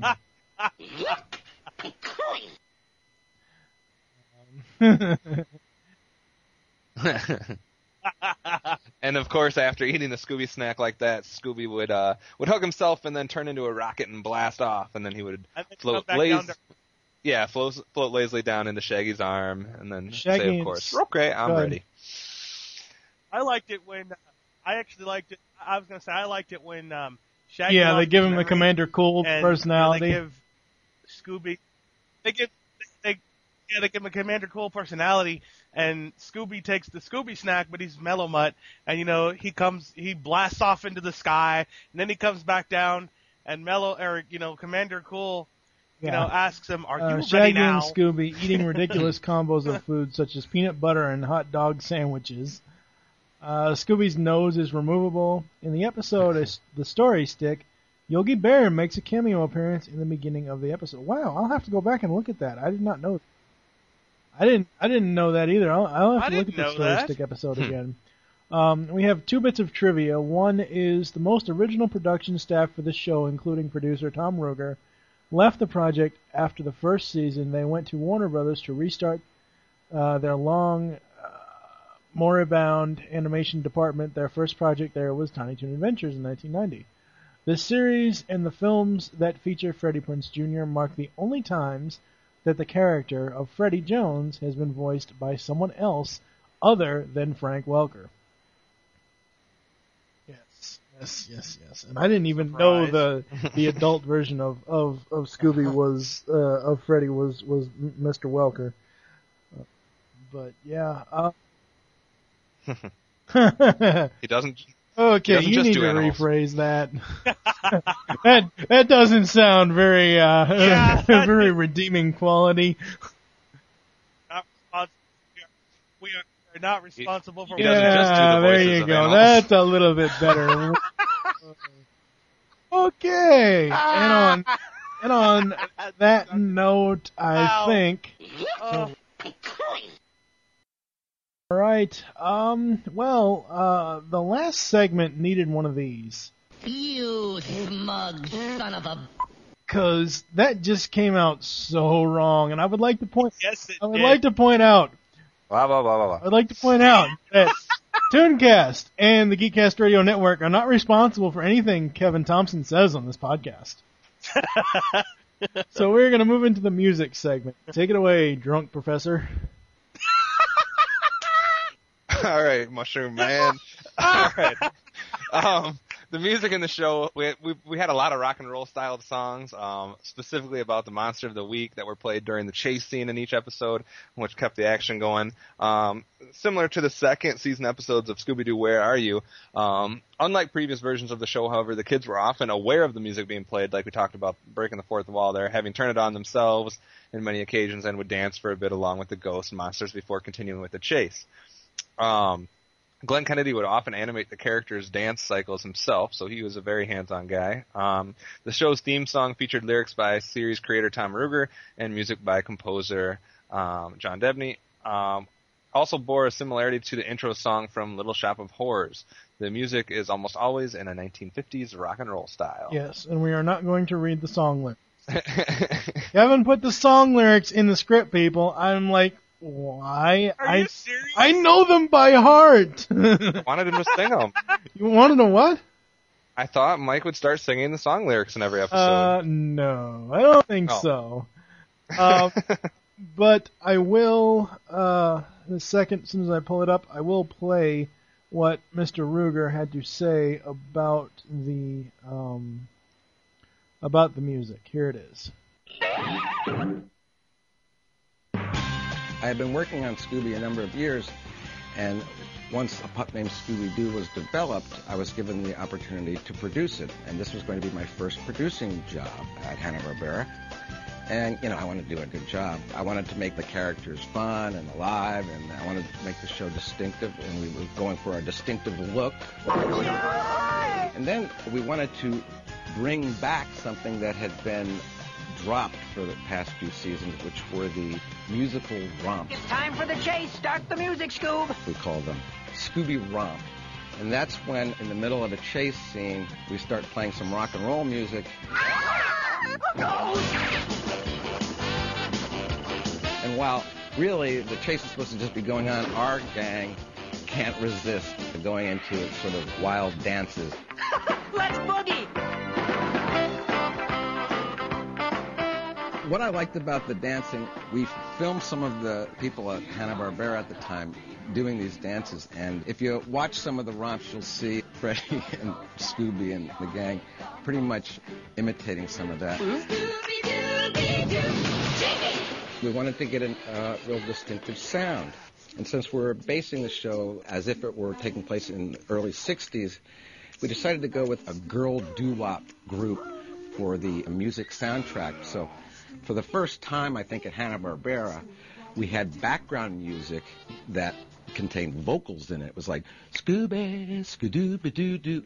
Um, And of course, after eating a Scooby snack like that, Scooby would uh would hug himself and then turn into a rocket and blast off, and then he would And then float come back lazy, down to- yeah, float float lazily down into Shaggy's arm, and then Shaggy say, and of course, S- okay, I'm Go ahead. ready. I liked it when uh, I actually liked it. I was gonna say I liked it when um, Shaggy. yeah, lost they give his him the memory Commander Cool and, personality. You know, they give Scooby. They give they yeah they give him a Commander Cool personality, and Scooby takes the Scooby snack, but he's Mellow Mutt, and you know he comes he blasts off into the sky, and then he comes back down, and Mellow or you know Commander Cool. You Yeah. know, asks him, "Are Uh, you ready Shaggy now?" and Scooby eating ridiculous combos of food such as peanut butter and hot dog sandwiches. Uh, Scooby's nose is removable. In the episode is The Story Stick, Yogi Bear makes a cameo appearance in the beginning of the episode. Wow, I'll have to go back and look at that. I did not know. I didn't. I didn't know that either. I'll, I'll have I to look didn't at the know Story that. Stick episode again. Um, we have two bits of trivia. One is the most original production staff for this show, including producer Tom Ruger, left the project after the first season. They went to Warner Brothers to restart uh, their long, uh, moribund animation department. Their first project there was Tiny Toon Adventures in nineteen ninety. This series and the films that feature Freddie Prinze Junior mark the only times that the character of Freddie Jones has been voiced by someone else other than Frank Welker. Yes, yes, yes, yes. And I didn't even know the the adult version of, of, of Scooby was uh, of Freddy was was M- Mister Welker. Uh, but yeah. Uh, He doesn't. okay, doesn't you just need do to animals. rephrase that. that that doesn't sound very uh, Yeah, that- very redeeming quality. Not respons- we are, we are not responsible for. He doesn't just do the Yeah, there voices you of go. animals. That's a little bit better. Okay, and on and on that note, I Wow. think. Oh, All right. Um. Well, uh, the last segment needed one of these You smug son of a... because that just came out so wrong, and I would like to point. yes, it I would did. like to point out. Blah blah blah blah blah. I'd like to point out that Tooncast and the Geekcast Radio Network are not responsible for anything Kevin Thompson says on this podcast. So we're going to move into the music segment. Take it away, drunk professor. All right, Mushroom Man. All right. Um, the music in the show, we, we we had a lot of rock and roll styled songs, um, specifically about the monster of the week that were played during the chase scene in each episode, which kept the action going. Um, similar to the second season episodes of Scooby-Doo, Where Are You? Um, unlike previous versions of the show, however, the kids were often aware of the music being played, like we talked about breaking the fourth wall there, having turned it on themselves in many occasions, and would dance for a bit along with the ghosts and monsters before continuing with the chase. Um, Glenn Kennedy would often animate the characters' dance cycles himself, so he was a very hands-on guy. Um, the show's theme song featured lyrics by series creator Tom Ruegger and music by composer um, John Debney. Um, also bore a similarity to the intro song from Little Shop of Horrors. The music is almost always in a nineteen fifties rock and roll style. Yes, and we are not going to read the song lyrics. Kevin put the song lyrics in the script, people. I'm like, why? Are I, you serious? I know them by heart. I wanted him to sing them. You want to know what? I thought Mike would start singing the song lyrics in every episode. Uh, no, I don't think Oh. so. Um, but I will, uh, the second, as soon as I pull it up, I will play what Mister Ruegger had to say about the, um, about the music. Here it is. I had been working on Scooby a number of years, and once a pup named Scooby-Doo was developed, I was given the opportunity to produce it, and this was going to be my first producing job at Hanna-Barbera. And, you know, I wanted to do a good job. I wanted to make the characters fun and alive, and I wanted to make the show distinctive, and we were going for a distinctive look. And then we wanted to bring back something that had been dropped for the past few seasons, which were the musical romps. It's time for the chase. Start the music, Scoob. We call them Scooby Romp. And that's when, in the middle of a chase scene, we start playing some rock and roll music. And while really the chase is supposed to just be going on, our gang can't resist going into sort of wild dances. Let's boogie. What I liked about the dancing, we filmed some of the people at Hanna-Barbera at the time doing these dances, and if you watch some of the romps, you'll see Freddy and Scooby and the gang pretty much imitating some of that. We wanted to get a uh, real distinctive sound, and since we're basing the show as if it were taking place in the early sixties, we decided to go with a girl doo-wop group for the music soundtrack. So for the first time, I think, at Hanna-Barbera, we had background music that contained vocals in it. It was like, Scooby, Scoo-doo-ba-doo-doo.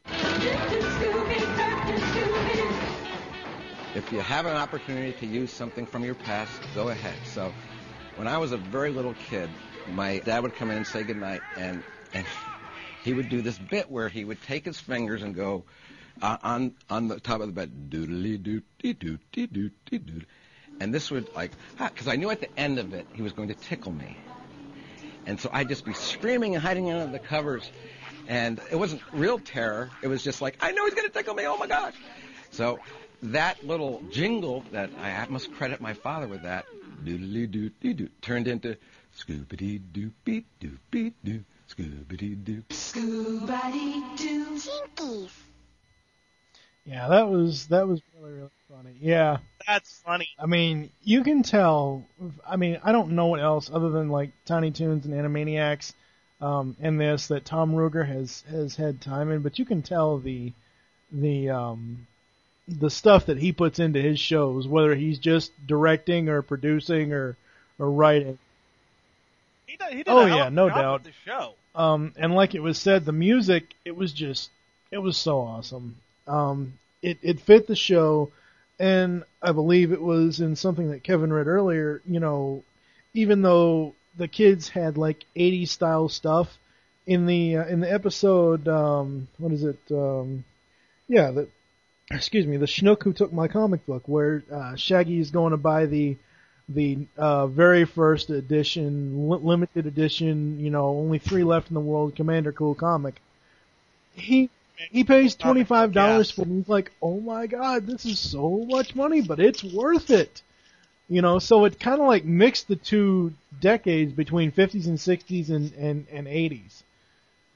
If you have an opportunity to use something from your past, go ahead. So when I was a very little kid, my dad would come in and say goodnight, and, and he would do this bit where he would take his fingers and go uh, on on the top of the bed, doodly-doo-dee-doo-dee-doo-dee-doo. And this would, like, because I knew at the end of it he was going to tickle me. And so I'd just be screaming and hiding under the covers. And it wasn't real terror. It was just like, I know he's going to tickle me. Oh, my gosh. So that little jingle that I must credit my father with that, doodly-doo-dee-doo, turned into Scooby-Doo-Beep-Doo-Beep-Doo, Scooby-Doo. Scooby-Doo. Jinkies. Yeah, that was that was really, really funny. Yeah. That's funny. I mean, you can tell. I mean, I don't know what else other than like Tiny Toons and Animaniacs, um, and this that Tom Ruegger has has had time in, but you can tell the the um, the stuff that he puts into his shows, whether he's just directing or producing or or writing. He did, he did Oh a hell yeah, of a no job doubt. with the show. Um, and like it was said, the music, it was just, it was so awesome. Um, it, it fit the show, and I believe it was in something that Kevin read earlier, you know, even though the kids had like eighties style stuff in the, uh, in the episode, um, what is it, um, yeah, the, excuse me, the Schnook Who Took My Comic Book, where, uh, Shaggy is going to buy the, the uh, very first edition, li- limited edition, you know, only three left in the world, Commander Cool comic. He he pays twenty-five dollars for it, and he's like, oh my god, this is so much money, but it's worth it. You know, so it kind of like mixed the two decades between fifties and sixties and, and, and eighties.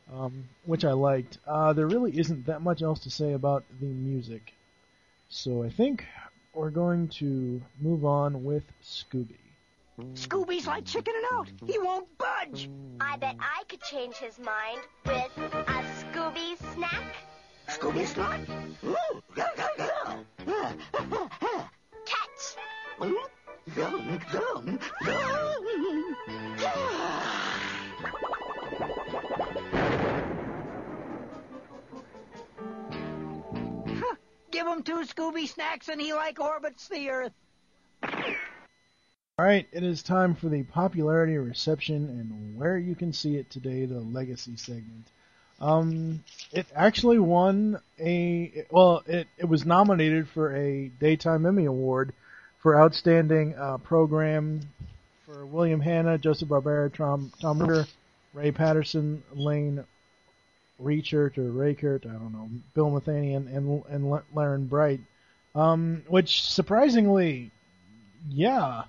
um, which I liked. Uh, there really isn't that much else to say about the music. So I think we're going to move on with Scooby. Scooby's like chickening out. He won't budge. I bet I could change his mind with a Scooby snack. Scooby snack? Catch! Yum, yum, yum. Huh. Give him two Scooby snacks and he like orbits the Earth. Alright, it is time for the popularity, reception, and where you can see it today, the Legacy segment. Um, it actually won a, well, it, it was nominated for a Daytime Emmy Award for Outstanding uh, Program for William Hanna, Joseph Barbera, Tom, Tom Ruger, Ray Patterson, Lane Reichert, or Reichert, I don't know, Bill Matheny, and, and, and Laren Bright. Um, which, surprisingly, yeah,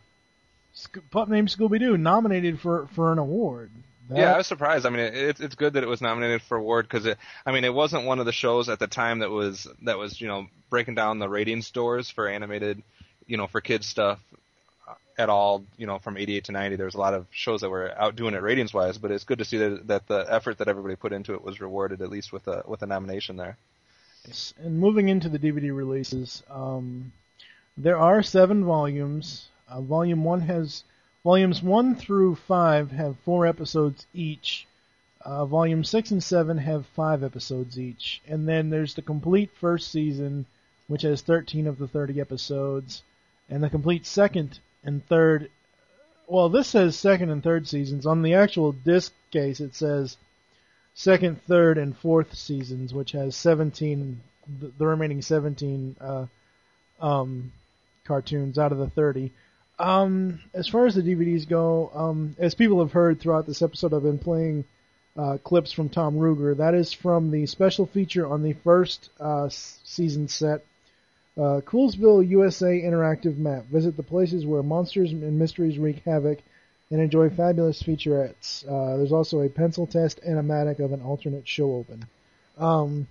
pup named Scooby-Doo nominated for, for an award. That... Yeah, I was surprised. I mean, it, it's good that it was nominated for award because it. I mean, it wasn't one of the shows at the time that was that was you know breaking down the rating scores for animated, you know, for kids stuff at all. You know, from eighty-eight to ninety, there was a lot of shows that were outdoing it ratings wise. But it's good to see that that the effort that everybody put into it was rewarded at least with a with a nomination there. Yes. And moving into the D V D releases, um, there are seven volumes. Uh, volume one has. Volumes one through five have four episodes each. Uh, volume six and seven have five episodes each. And then there's the complete first season, which has thirteen of the thirty episodes. And the complete second and third... Well, this says second and third seasons. On the actual disc case, it says second, third, and fourth seasons, which has seventeen... The, the remaining seventeen uh, um, cartoons out of the thirty. Um, as far as the D V Ds go, um, as people have heard throughout this episode, I've been playing uh, clips from Tom Ruger. That is from the special feature on the first uh, season set, uh, Coolsville, U S A Interactive Map. Visit the places where monsters and mysteries wreak havoc and enjoy fabulous featurettes. Uh, there's also a pencil test animatic of an alternate show open. Um,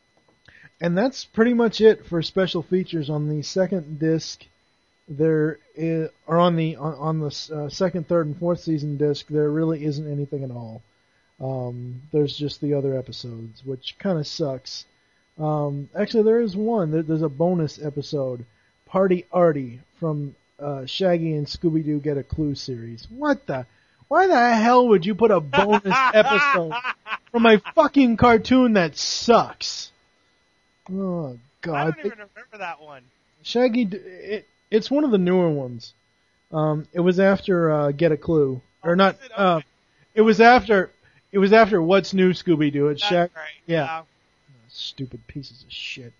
and that's pretty much it for special features on the second disc. There is, or on the on, on the uh, second, third, and fourth season disc, there really isn't anything at all. Um, there's just the other episodes, which kind of sucks. Um, actually, there is one. There, there's a bonus episode, Party Arty, from uh, Shaggy and Scooby-Doo Get a Clue series. What the? Why the hell would you put a bonus episode from a fucking cartoon that sucks? Oh God! I don't even remember that one. Shaggy. It, It's one of the newer ones. Um, it was after uh, Get a Clue, or oh, not? It? Uh, Okay. it was after. It was after What's New, Scooby-Doo. It's That's Shag- right. Yeah. yeah. Oh, stupid pieces of shit.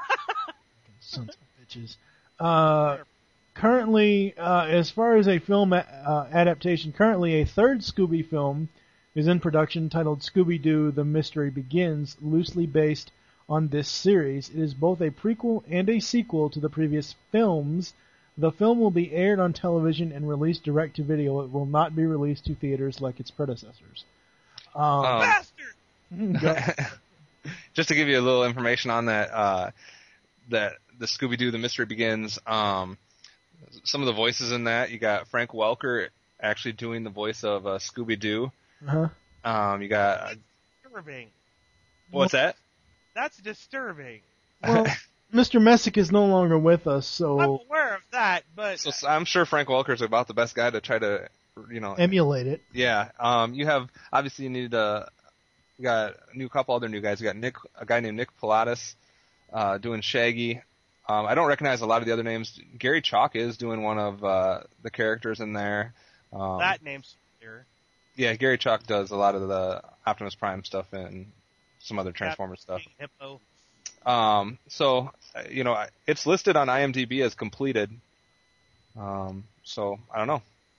Sons of bitches. Uh, currently, uh, as far as a film a- uh, adaptation, currently a third Scooby film is in production titled Scooby-Doo: The Mystery Begins, loosely based on this series. It is both a prequel and a sequel to the previous films. The film will be aired on television and released direct to video. It will not be released to theaters like its predecessors. Um, Um, Bastard! Just to give you a little information on that, uh, that the Scooby-Doo: The Mystery Begins. Um, some of the voices in that, you got Frank Welker actually doing the voice of uh, Scooby-Doo. uh-huh. Um, you got uh, Disturbing. what's that? That's disturbing. Well, Mister Messick is no longer with us, so I'm aware of that, but So, so I'm sure Frank Welker's about the best guy to try to, you know. emulate it. Yeah. Um, you have obviously you need uh, you got a new couple other new guys. You got Nick, a guy named Nick Pilatus, uh, doing Shaggy. Um, I don't recognize a lot of the other names. Gary Chalk is doing one of uh, the characters in there. Um, that name's here. Yeah, Gary Chalk does a lot of the Optimus Prime stuff and some other Transformers stuff. Hippo. Um, so, uh, you know, it's listed on IMDb as completed. Um, so, I don't know.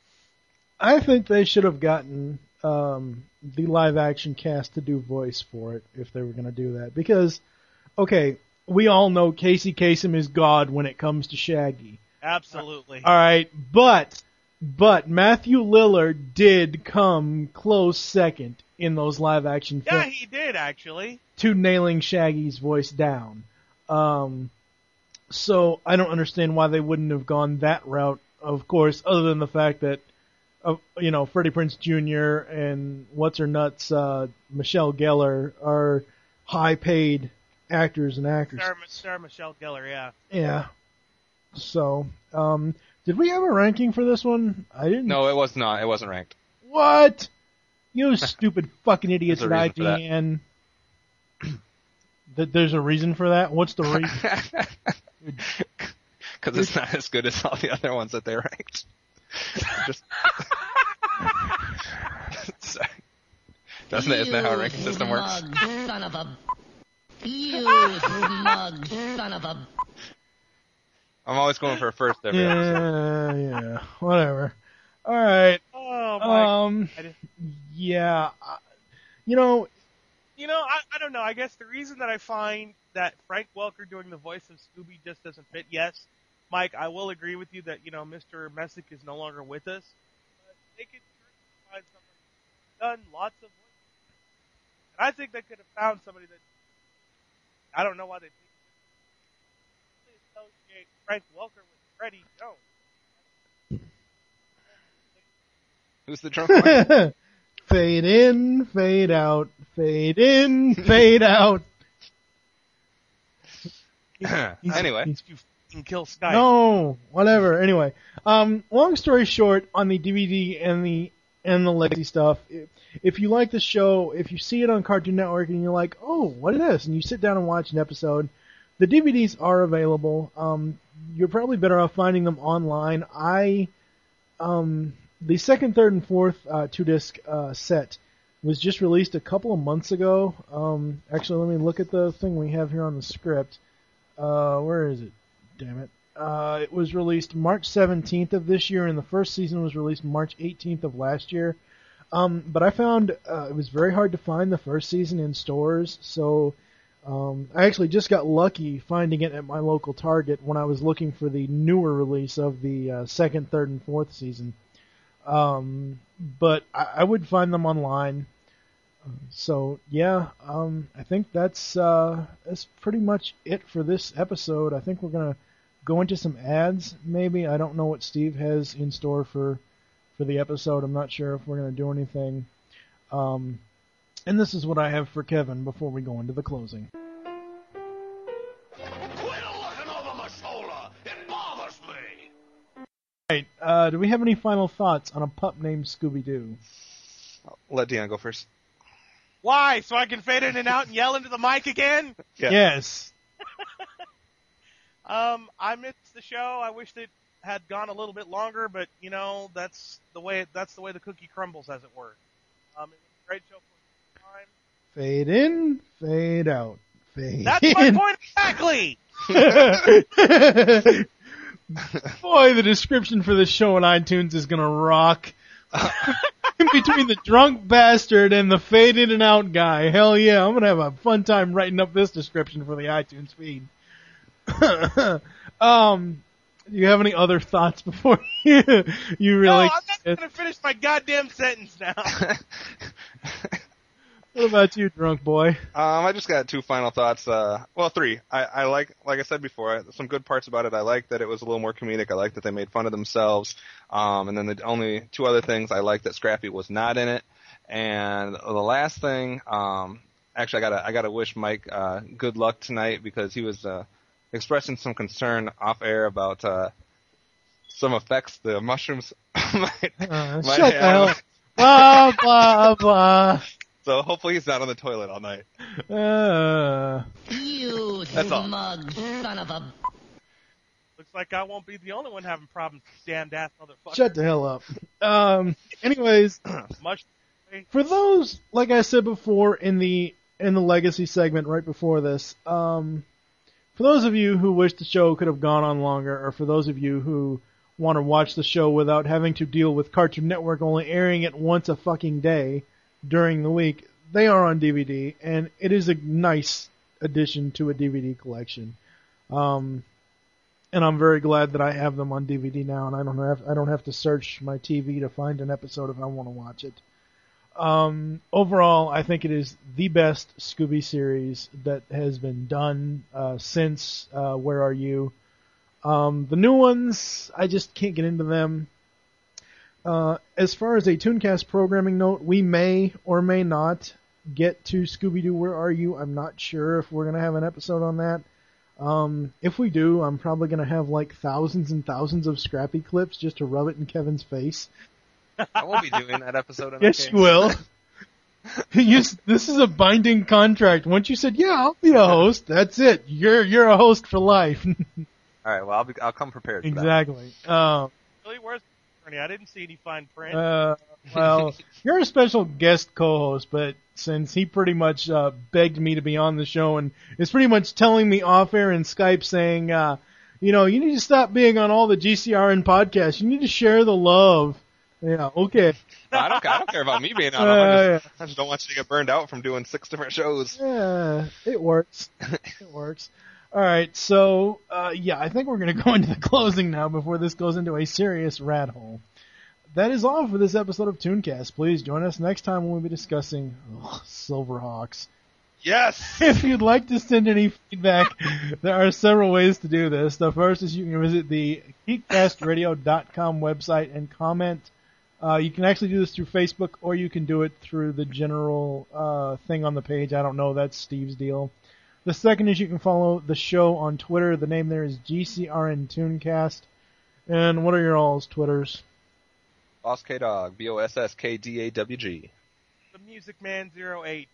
I think they should have gotten um, the live-action cast to do voice for it if they were going to do that. Because, okay, we all know Casey Kasem is God when it comes to Shaggy. Absolutely. All right, but But Matthew Lillard did come close second in those live-action Yeah, films he did, actually. to nailing Shaggy's voice down. Um, so I don't understand why they wouldn't have gone that route, of course, other than the fact that, uh, you know, Freddie Prinze Junior and What's-Her-Nuts, uh, Michelle Gellar are high-paid actors and actresses. Sarah, Sarah Michelle Gellar, yeah. Yeah. So, um, did we have a ranking for this one? I didn't. No, it was not. It wasn't ranked. What? You stupid fucking idiots There's at a I reason G for that. N. That there's a reason for that? What's the reason? Because it's not as good as all the other ones that they ranked. Just Sorry. Doesn't it? Isn't that how a ranking system works? Smug son of a... You smug son of a... I'm always going for a first every Yeah, episode. yeah, whatever. All right. Oh, my Um, God. yeah, uh, you know, You know, I, I don't know. I guess the reason that I find that Frank Welker doing the voice of Scooby just doesn't fit, yes, Mike, I will agree with you that, you know, Mister Messick is no longer with us. But they could find somebody who's done lots of voices. And I think they could have found somebody that, I don't know why they think they associate Frank Welker with Freddie Jones. Who's the drunk one? fade in, fade out, fade in, fade out. Anyway. You can kill Skype. No, whatever. Anyway, um, long story short, on the D V D and the and the legacy stuff, if, if you like the show, if you see it on Cartoon Network and you're like, oh, what is this? And you sit down and watch an episode, the D V Ds are available. Um, you're probably better off finding them online. I, um, the second, third, and fourth uh, two-disc uh, set was just released a couple of months ago. Um, actually, let me look at the thing we have here on the script. Uh, where is it? Damn it. Uh, it was released March seventeenth of this year, and the first season was released March eighteenth of last year. Um, but I found uh, it was very hard to find the first season in stores, so um, I actually just got lucky finding it at my local Target when I was looking for the newer release of the uh, second, third, and fourth season. Um, but I, I would find them online. So yeah, um, I think that's uh, that's pretty much it for this episode. I think we're gonna go into some ads. Maybe I don't know what Steve has in store for for the episode. I'm not sure if we're gonna do anything. Um, and this is what I have for Kevin before we go into the closing. Quit looking over my shoulder. It bothers me. Right. Uh, do we have any final thoughts on a pup named Scooby-Doo? I'll let Dion go first. Why? So I can fade in and out and yell into the mic again? Yeah. Yes. Um, I missed the show. I wished it had gone a little bit longer, but you know that's the way that's the way the cookie crumbles, as it were. Um, it was a great show for the time. Fade in, fade out, fade That's in. my point exactly. Boy, the description for this show on iTunes is gonna rock. In between the drunk bastard and the fade in and out guy, hell yeah, I'm gonna have a fun time writing up this description for the iTunes feed. um, do you have any other thoughts before you, you really? No, I'm not gonna finish my goddamn sentence now. What about you, drunk boy? Um, I just got two final thoughts. Uh, well, three. I, I like, like I said before, I, some good parts about it. I like that it was a little more comedic. I like that they made fun of themselves. Um, and then the only two other things I like that Scrappy was not in it. And the last thing, um, actually, I gotta, I gotta wish Mike uh, good luck tonight because he was uh, expressing some concern off air about uh, some effects the mushrooms might, Uh, might shut the hell have. up. Blah, blah, blah. So hopefully he's not on the toilet all night. Uh, You That's all. smug son of a... Looks like I won't be the only one having problems, damned ass motherfucker. shut the hell up. Um, anyways, Mush. for those, like I said before in the in the legacy segment right before this, um, for those of you who wish the show could have gone on longer, or for those of you who want to watch the show without having to deal with Cartoon Network only airing it once a fucking day during the week, they are on D V D, and it is a nice addition to a D V D collection. Um, and I'm very glad that I have them on D V D now, and I don't have I don't have to search my T V to find an episode if I want to watch it. Um, overall, I think it is the best Scooby series that has been done uh, since uh, Where Are You? Um, the new ones, I just can't get into them. Uh, as far as a Tooncast programming note, we may or may not get to Scooby-Doo Where Are You? I'm not sure if we're going to have an episode on that. Um, if we do, I'm probably going to have like thousands and thousands of Scrappy clips just to rub it in Kevin's face. I won't be doing that episode. In Yes, that you will. you, this is a binding contract. Once you said, yeah, I'll be a host, that's it. You're you're a host for life. All right, well, I'll, be, I'll come prepared for exactly. Um, Really, where's Ernie? I didn't see any fine print. Uh, well, you're a special guest co-host, but since he pretty much uh, begged me to be on the show and is pretty much telling me off air in Skype saying, uh, you know, you need to stop being on all the G C R N podcasts. You need to share the love. Yeah, okay. No, I don't. I don't care about me being on. Uh, them. I, just, yeah. I just don't want you to get burned out from doing six different shows. Yeah, it works. It works. All right, so uh, yeah, I think we're going to go into the closing now before this goes into a serious rat hole. That is all for this episode of Tooncast. Please join us next time when we'll be discussing oh, Silverhawks. Yes! If you'd like to send any feedback, there are several ways to do this. The first is you can visit the geek cast radio dot com website and comment. Uh, you can actually do this through Facebook, or you can do it through the general uh, thing on the page. I don't know. That's Steve's deal. The second is you can follow the show on Twitter. The name there is G C R N Tooncast. And what are your all's Twitters? Boss K Dog, B O S S K D A W G. The Music Man zero eight.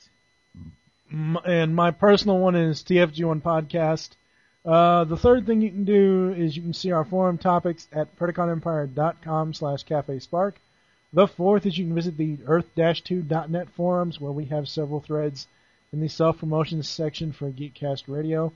M- And my personal one is T F G one Podcast. Uh, the third thing you can do is you can see our forum topics at Predacon Empire dot com slash Cafe Spark. The fourth is you can visit the earth dash two dot net forums where we have several threads in the self-promotion section for Geekcast Radio.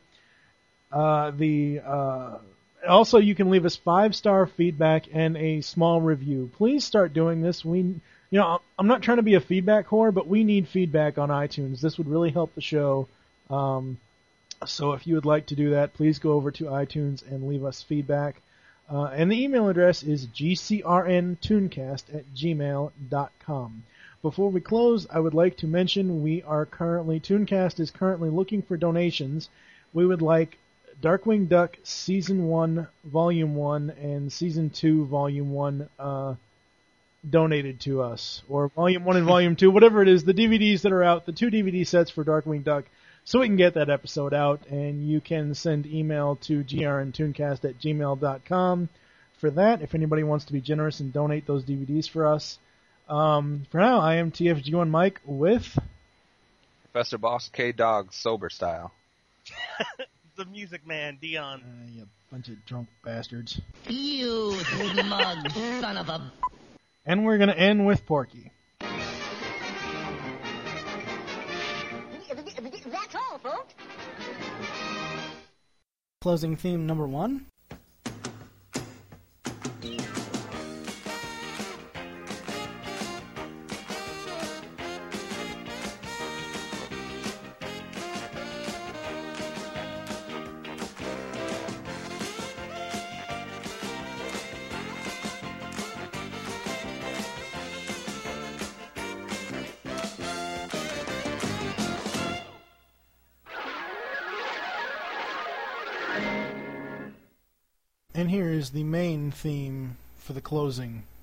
Uh, the uh, also, you can leave us five-star feedback and a small review. Please start doing this. We, you know, I'm not trying to be a feedback whore, but we need feedback on iTunes. This would really help the show. Um, so if you would like to do that, please go over to iTunes and leave us feedback. Uh, and the email address is g c r n tooncast at gmail dot com. Before we close, I would like to mention we are currently, Tooncast is currently looking for donations. We would like Darkwing Duck Season one, Volume one, and Season two, Volume one uh, donated to us. Or Volume one and Volume two, whatever it is, the D V Ds that are out, the two D V D sets for Darkwing Duck, so we can get that episode out. And you can send email to g r n tooncast at gmail dot com for that, if anybody wants to be generous and donate those D V Ds for us. Um, for now, I am T F G one Mike with Professor Boss K Dog, sober style. The Music Man, Dion. uh, you bunch of drunk bastards. You smug son of a... And we're going to end with Porky. That's all, folks. Closing theme number one. And here is the main theme for the closing.